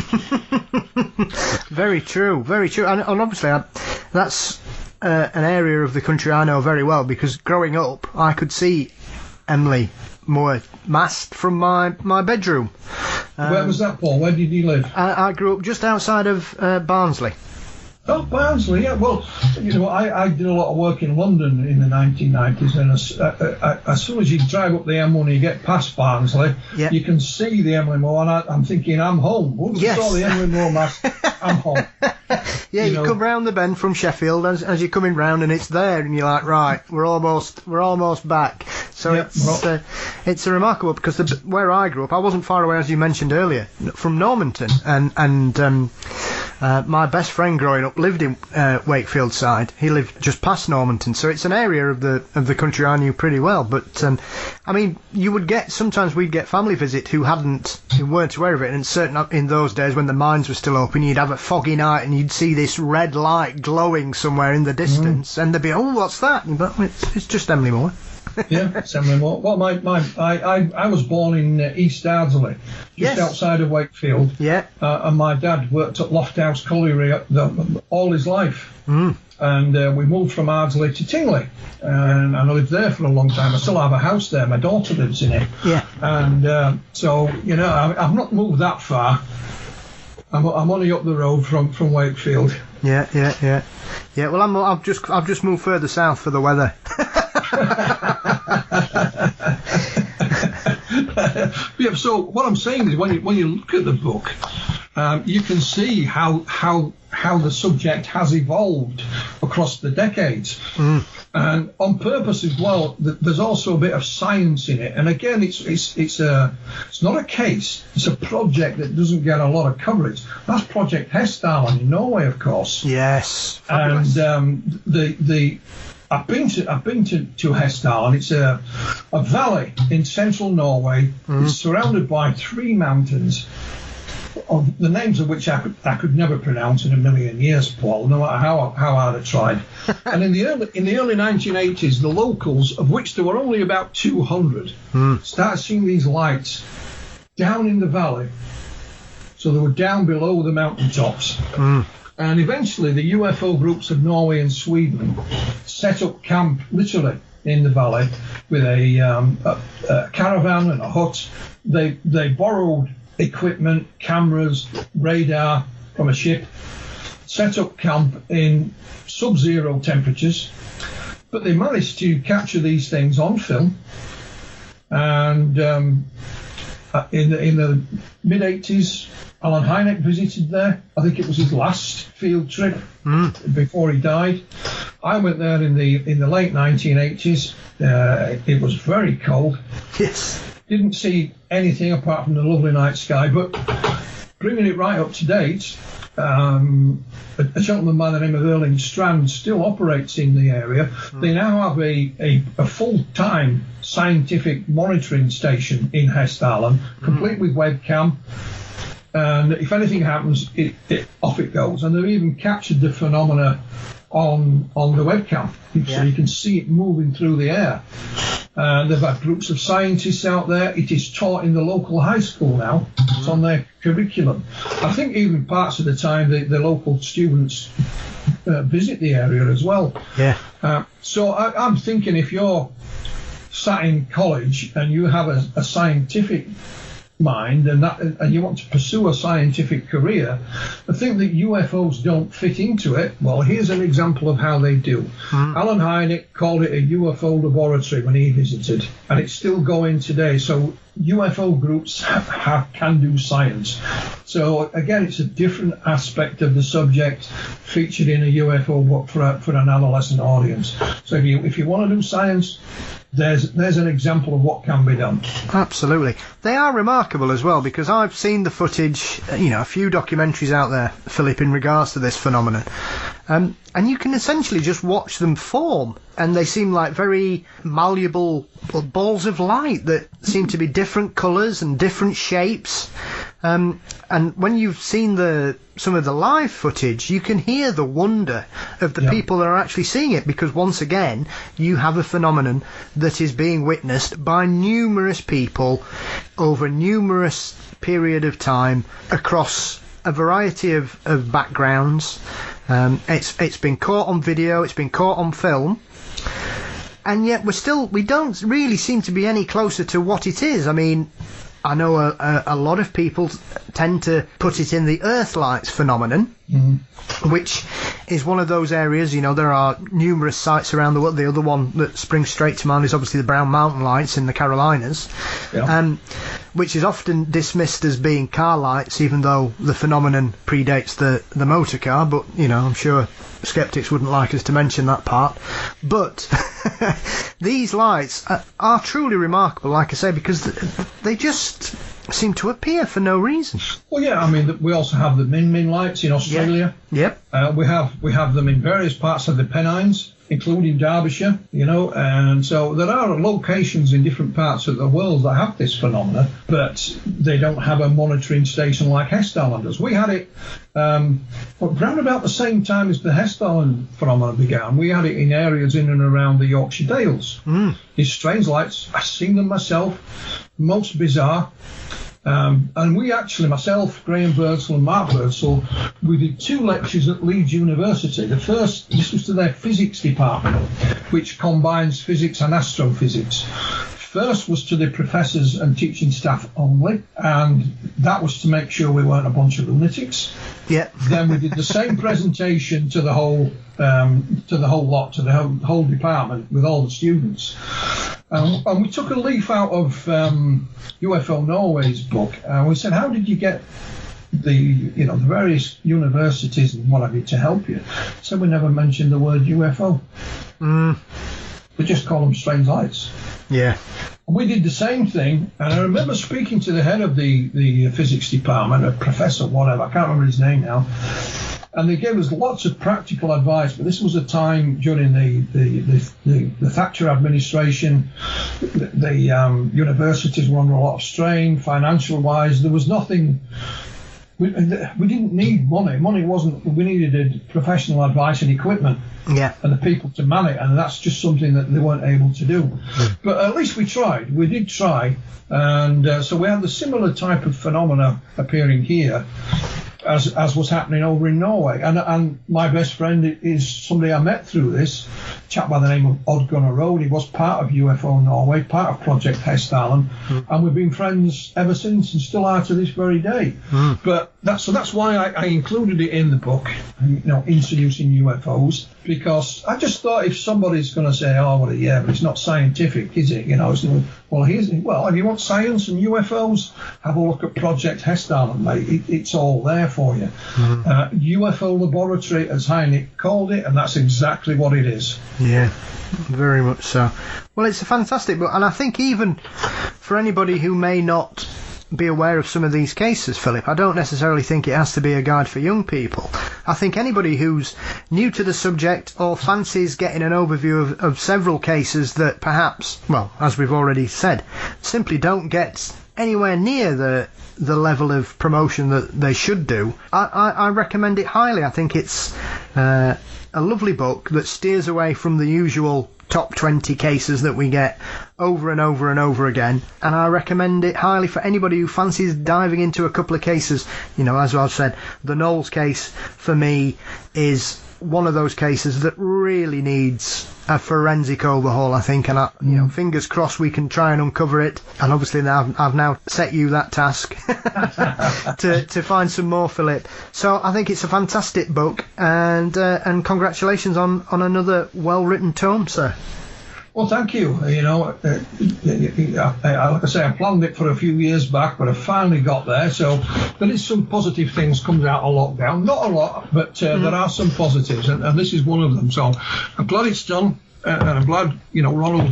Very true. And obviously that's an area of the country I know very well, because growing up I could see Emily Moore mast from my bedroom. Where was that, Paul? Where did you live? I grew up just outside of Barnsley. Oh, Barnsley, yeah. Well, you know, I did a lot of work in London in the 1990s, and as soon as you drive up the M1 and you get past Barnsley, you can see the Emily Moore, and I'm thinking, I'm home. Once I saw the Emily Moore mast, I'm home. Yeah, you come round the bend from Sheffield as you're coming round, and it's there, and you're like, right, we're almost back. So it's a remarkable, because where I grew up, I wasn't far away, as you mentioned earlier, from Normanton, and My best friend growing up lived in Wakefield side. He lived just past Normanton, so it's an area of the country I knew pretty well. But I mean, sometimes we'd get family visit who weren't aware of it, and certain in those days when the mines were still open, you'd have a foggy night and you'd see this red light glowing somewhere in the distance, and they'd be, oh, what's that? But it's just Emily Moor. Yeah, it's Emily Moor. Well, I was born in East Ardsley, just outside of Wakefield. Yeah. And my dad worked at Lofthouse Colliery all his life. And we moved from Ardsley to Tingley, and I lived there for a long time. I still have a house there. My daughter lives in it. Yeah. And so, I've not moved that far. I'm only up the road from Wakefield. Yeah. Well, I've just moved further south for the weather. Yeah. So what I'm saying is, when you look at the book, you can see how the subject has evolved across the decades, and on purpose as well. There's also a bit of science in it, and again, it's not a case. It's a project that doesn't get a lot of coverage. That's Project Hessdalen in Norway, of course. Yes, fabulous. And I've been to Hessdalen. It's a valley in central Norway. It's surrounded by 3 mountains, of the names of which I could never pronounce in a million years, Paul, no matter how hard I tried. And in the early 1980s, the locals, of which there were only about 200, started seeing these lights down in the valley. So they were down below the mountaintops. And eventually the UFO groups of Norway and Sweden set up camp literally in the valley with a caravan and a hut. They borrowed equipment, cameras, radar from a ship, set up camp in sub-zero temperatures, but they managed to capture these things on film. And in the mid-80s, Alan Hynek visited there. I think it was his last field trip before he died. I went there in the late 1980s. It was very cold. Yes. Didn't see anything apart from the lovely night sky. But bringing it right up to date, a gentleman by the name of Erling Strand still operates in the area. They now have a full-time scientific monitoring station in Hessdalen, complete with webcam. And if anything happens, off it goes. And they've even captured the phenomena on the webcam, so you can see it moving through the air. They've had groups of scientists out there. It is taught in the local high school now. It's on their curriculum. I think even parts of the time the local students visit the area as well. Yeah. So I'm thinking, if you're sat in college and you have a scientific mind and you want to pursue a scientific career, I think that UFOs don't fit into it. Well, here's an example of how they do. Alan Hynek called it a UFO laboratory when he visited, and it's still going today. So UFO groups can do science. So again, it's a different aspect of the subject featured in a UFO book for an adolescent audience. So if you want to do science, there's an example of what can be done. Absolutely. They are remarkable as well, because I've seen the footage, a few documentaries out there, Philip, in regards to this phenomenon. And you can essentially just watch them form, and they seem like very malleable balls of light that seem to be different colours and different shapes. And when you've seen some of the live footage, you can hear the wonder of the people that are actually seeing it, because once again, you have a phenomenon that is being witnessed by numerous people over a numerous period of time across a variety of backgrounds. It's been caught on video, it's been caught on film, and yet we don't really seem to be any closer to what it is. I mean, I know a lot of people tend to put it in the Earth lights phenomenon, which is one of those areas. There are numerous sites around the world. The other one that springs straight to mind is obviously the Brown Mountain Lights in the Carolinas, which is often dismissed as being car lights, even though the phenomenon predates the motor car. But I'm sure skeptics wouldn't like us to mention that part. But these lights are truly remarkable, like I say, because they just seem to appear for no reason. Well, yeah, I mean, we also have the Min lights in Australia. Yep. We have them in various parts of the Pennines, including Derbyshire, and so there are locations in different parts of the world that have this phenomenon, but they don't have a monitoring station like Hessdalen does. We had it around about the same time as the Hessdalen phenomenon began. We had it in areas in and around the Yorkshire Dales. These strange lights, I've seen them myself, most bizarre. And we actually, myself, Graham Birdsall and Mark Birdsall, we did 2 lectures at Leeds University. The first, this was to their physics department, which combines physics and astrophysics. First was to the professors and teaching staff only, and that was to make sure we weren't a bunch of lunatics. Yeah. Then we did the same presentation to the whole lot, to the whole department with all the students. And we took a leaf out of UFO Norway's book, and we said, how did you get the various universities and what have you to help you? So we never mentioned the word UFO. We just call them strange lights. Yeah. We did the same thing, and I remember speaking to the head of the physics department, a professor, whatever, I can't remember his name now, and they gave us lots of practical advice. But this was a time during the Thatcher administration. The universities were under a lot of strain, financial-wise. There was nothing. We didn't need money. Money wasn't. We needed professional advice and equipment. Yeah. And the people to man it, and that's just something that they weren't able to do. But at least we tried. We did try, and so we had the similar type of phenomena appearing here as was happening over in Norway. And my best friend is somebody I met through this, a chap by the name of Odd Gunnar Road. He was part of UFO Norway, part of Project Hessdalen, and we've been friends ever since, and still are to this very day. But that's why I included it in the book, introducing UFOs, because I just thought if somebody's going to say, but it's not scientific, is it? Well, if you want science and UFOs, have a look at Project Hessdalen, mate. It's all there for you. UFO Laboratory, as Hynek called it, and that's exactly what it is. Yeah, very much so. Well, it's a fantastic book, and I think even for anybody who may not be aware of some of these cases, Philip, I don't necessarily think it has to be a guide for young people. I think anybody who's new to the subject or fancies getting an overview of several cases that perhaps, well, as we've already said, simply don't get anywhere near the level of promotion that they should do, I recommend it highly. I think it's a lovely book that steers away from the usual top 20 cases that we get over and over and over again, and I recommend it highly for anybody who fancies diving into a couple of cases. As I've said, the Knowles case for me is one of those cases that really needs a forensic overhaul, I think, and fingers crossed we can try and uncover it. And obviously now I've now set you that task to find some more, Philip. So I think it's a fantastic book, and congratulations on another well-written tome, sir. Well, thank you. Like I say, I planned it for a few years back, but I finally got there. So there is some positive things coming out of lockdown. Not a lot, but there are some positives, and this is one of them. So I'm glad it's done, and I'm glad, Ronald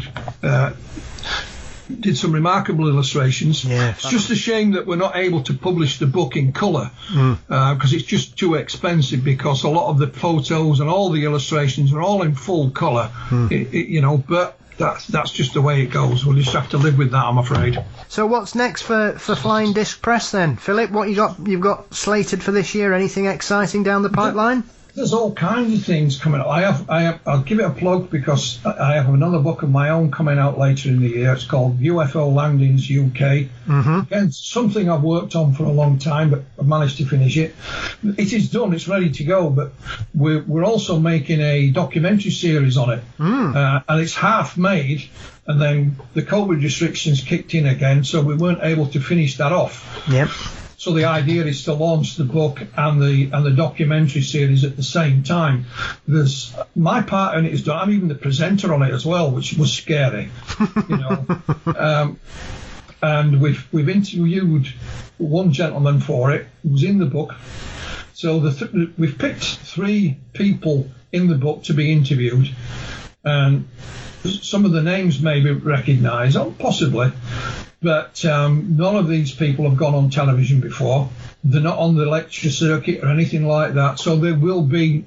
did some remarkable illustrations. Yeah, it's just a shame that we're not able to publish the book in colour, because it's just too expensive, because a lot of the photos and all the illustrations are all in full colour, but that's just the way it goes. We'll just have to live with that, I'm afraid. So what's next for Flying Disc Press then, Philip? What you've got slated for this year? Anything exciting down the pipeline? There's all kinds of things coming up. I'll give it a plug, because I have another book of my own coming out later in the year. It's called UFO Landings UK. Again, something I've worked on for a long time, but I've managed to finish it. It is done. It's ready to go. But we're also making a documentary series on it, and it's half made. And then the COVID restrictions kicked in again, so we weren't able to finish that off. Yep. So the idea is to launch the book and the documentary series at the same time. There's my part in it is done. I'm even the presenter on it as well, which was scary, and we've interviewed one gentleman for it who was in the book. So we've picked 3 people in the book to be interviewed. And some of the names may be recognised, possibly, but none of these people have gone on television before. They're not on the lecture circuit or anything like that, so there will be,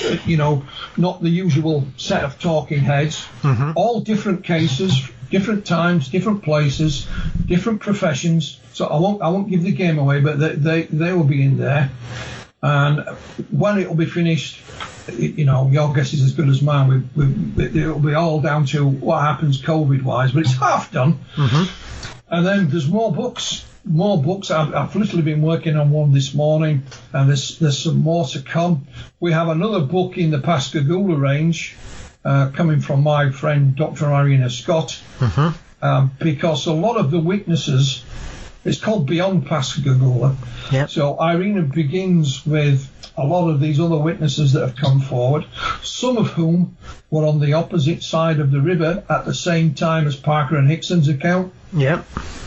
not the usual set of talking heads. All different cases, different times, different places, different professions. So I won't give the game away, but they will be in there. And when it will be finished, your guess is as good as mine. It'll be all down to what happens COVID-wise, but it's half done. And then there's more books. I've literally been working on one this morning, and there's some more to come. We have another book in the Pascagoula range, coming from my friend Dr. Irina Scott, because a lot of the witnesses, it's called Beyond Pascagoula. Yep. So Irina begins with a lot of these other witnesses that have come forward, some of whom were on the opposite side of the river at the same time as Parker and Hickson's account. Yep.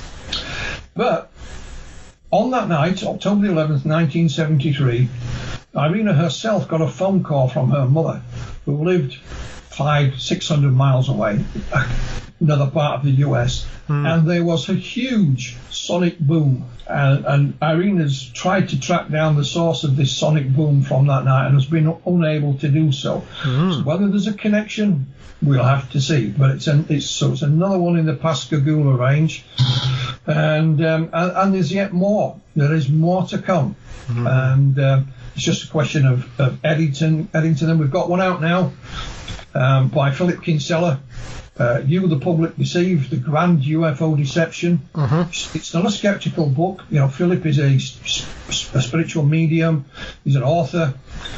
But on that night, October 11th, 1973, Irina herself got a phone call from her mother, who lived 500-600 miles away, another part of the US, and there was a huge sonic boom. And Irina's tried to track down the source of this sonic boom from that night and has been unable to do so. So whether there's a connection, we'll have to see. But it's another one in the Pascagoula range, and there's yet more. There is more to come, and it's just a question of editing them. We've got one out now by Philip Kinsella. You, the Public Deceived, The Grand UFO Deception. It's not a skeptical book. Philip is a spiritual medium. He's an author,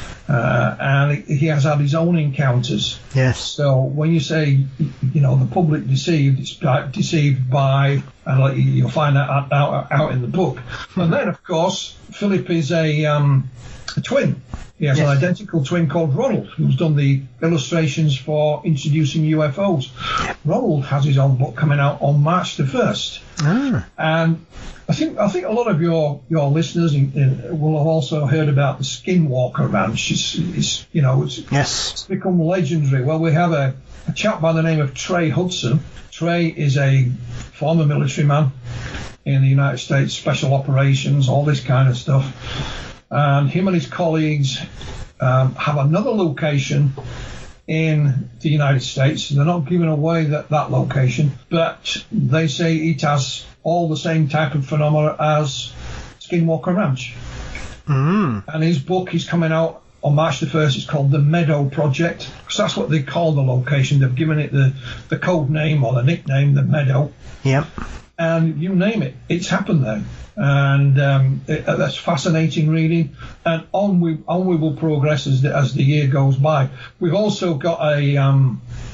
and he has had his own encounters. Yes. So when you say, the public deceived, it's deceived by, and you'll find that out in the book. And then, of course, Philip is a twin. He has an identical twin called Ronald, who's done the illustrations for introducing UFOs. Ronald has his own book coming out on March the 1st. And I think a lot of your listeners will have also heard about the Skinwalker Ranch. It's become legendary. Well, we have a chap by the name of Trey Hudson. Trey is a former military man in the United States, special operations, all this kind of stuff. And him and his colleagues have another location in the United States. They're not giving away that location, but they say it has all the same type of phenomena as Skinwalker Ranch. And his book is coming out on March the 1st. It's called The Meadow Project, because that's what they call the location. They've given it the code name or the nickname, The Meadow. Yep. And you name it, it's happened there. And that's fascinating reading. And on we will progress as the year goes by. We've also got a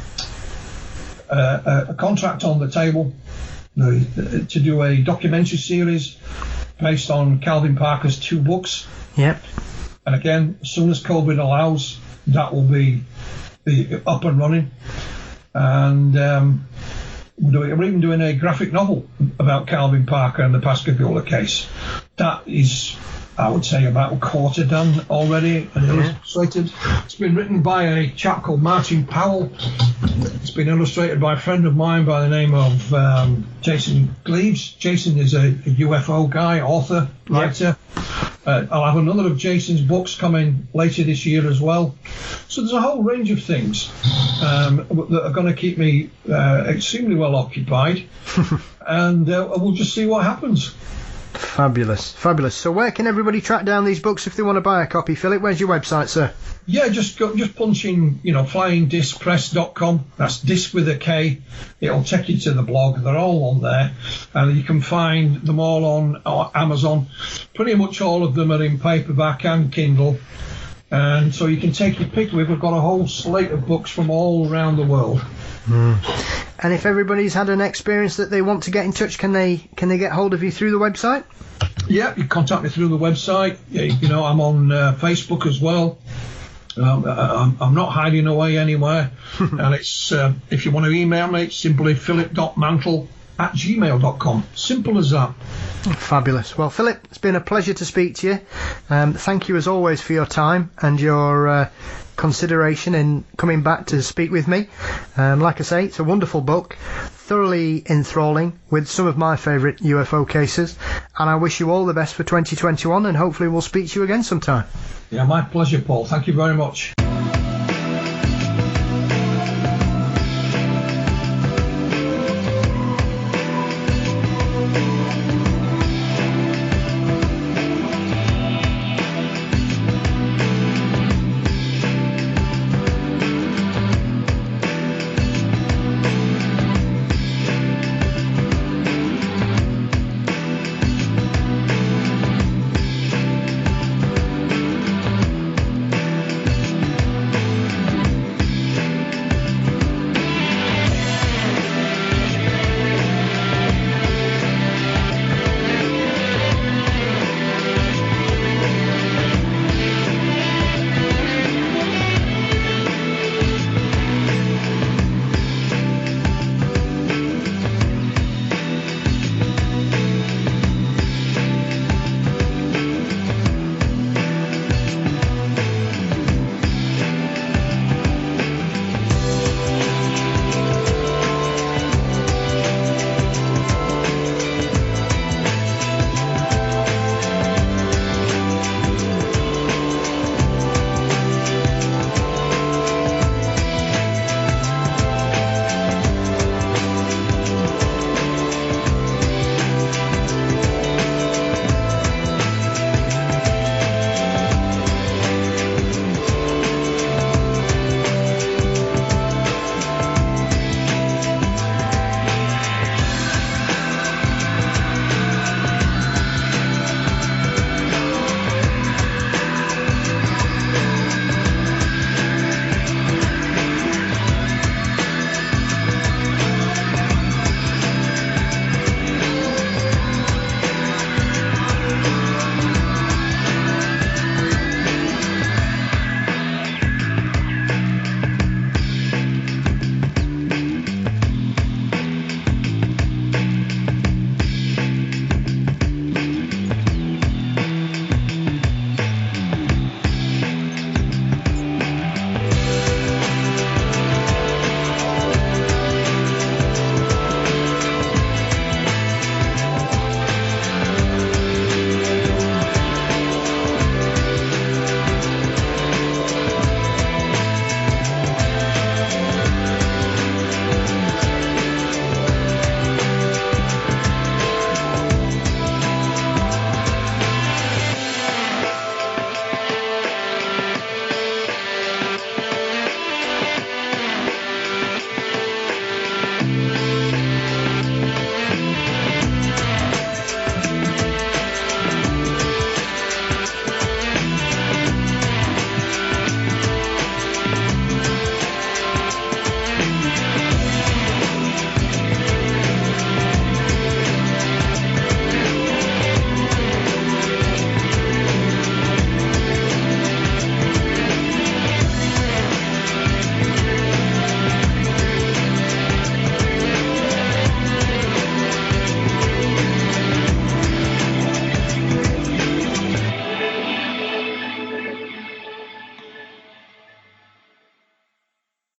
contract on the table to do a documentary series based on Calvin Parker's 2 books. Yep. And again, as soon as COVID allows, that will be up and running. And we're even doing a graphic novel about Calvin Parker and the Pascagoula case. That is, I would say, about a quarter done already and illustrated. It's been written by a chap called Martin Powell. It's been illustrated by a friend of mine by the name of Jason Gleaves. Jason is a UFO guy, author, writer. I'll have another of Jason's books coming later this year as well. So there's a whole range of things that are going to keep me extremely well occupied, and we'll just see what happens. Fabulous. So where can everybody track down these books if they want to buy a copy, Philip? Where's your website, sir? Yeah, just punch in, flyingdiscpress.com. That's disc with a K. It'll take you to the blog. They're all on there, and you can find them all on Amazon. Pretty much all of them are in paperback and Kindle, and so you can take your pick. We've got a whole slate of books from all around the world. And if everybody's had an experience that they want to get in touch, can they get hold of you through the website? Yeah, you contact me through the website. I'm on Facebook as well. I'm not hiding away anywhere. And it's if you want to email me, it's simply philip.mantle philip@gmail.com. Simple as that. Fabulous. Well, Philip, it's been a pleasure to speak to you. Thank you as always for your time and your consideration in coming back to speak with me. Like I say, it's a wonderful book, thoroughly enthralling, with some of my favourite UFO cases, and I wish you all the best for 2021, and hopefully we'll speak to you again sometime. Yeah, my pleasure, Paul. Thank you very much.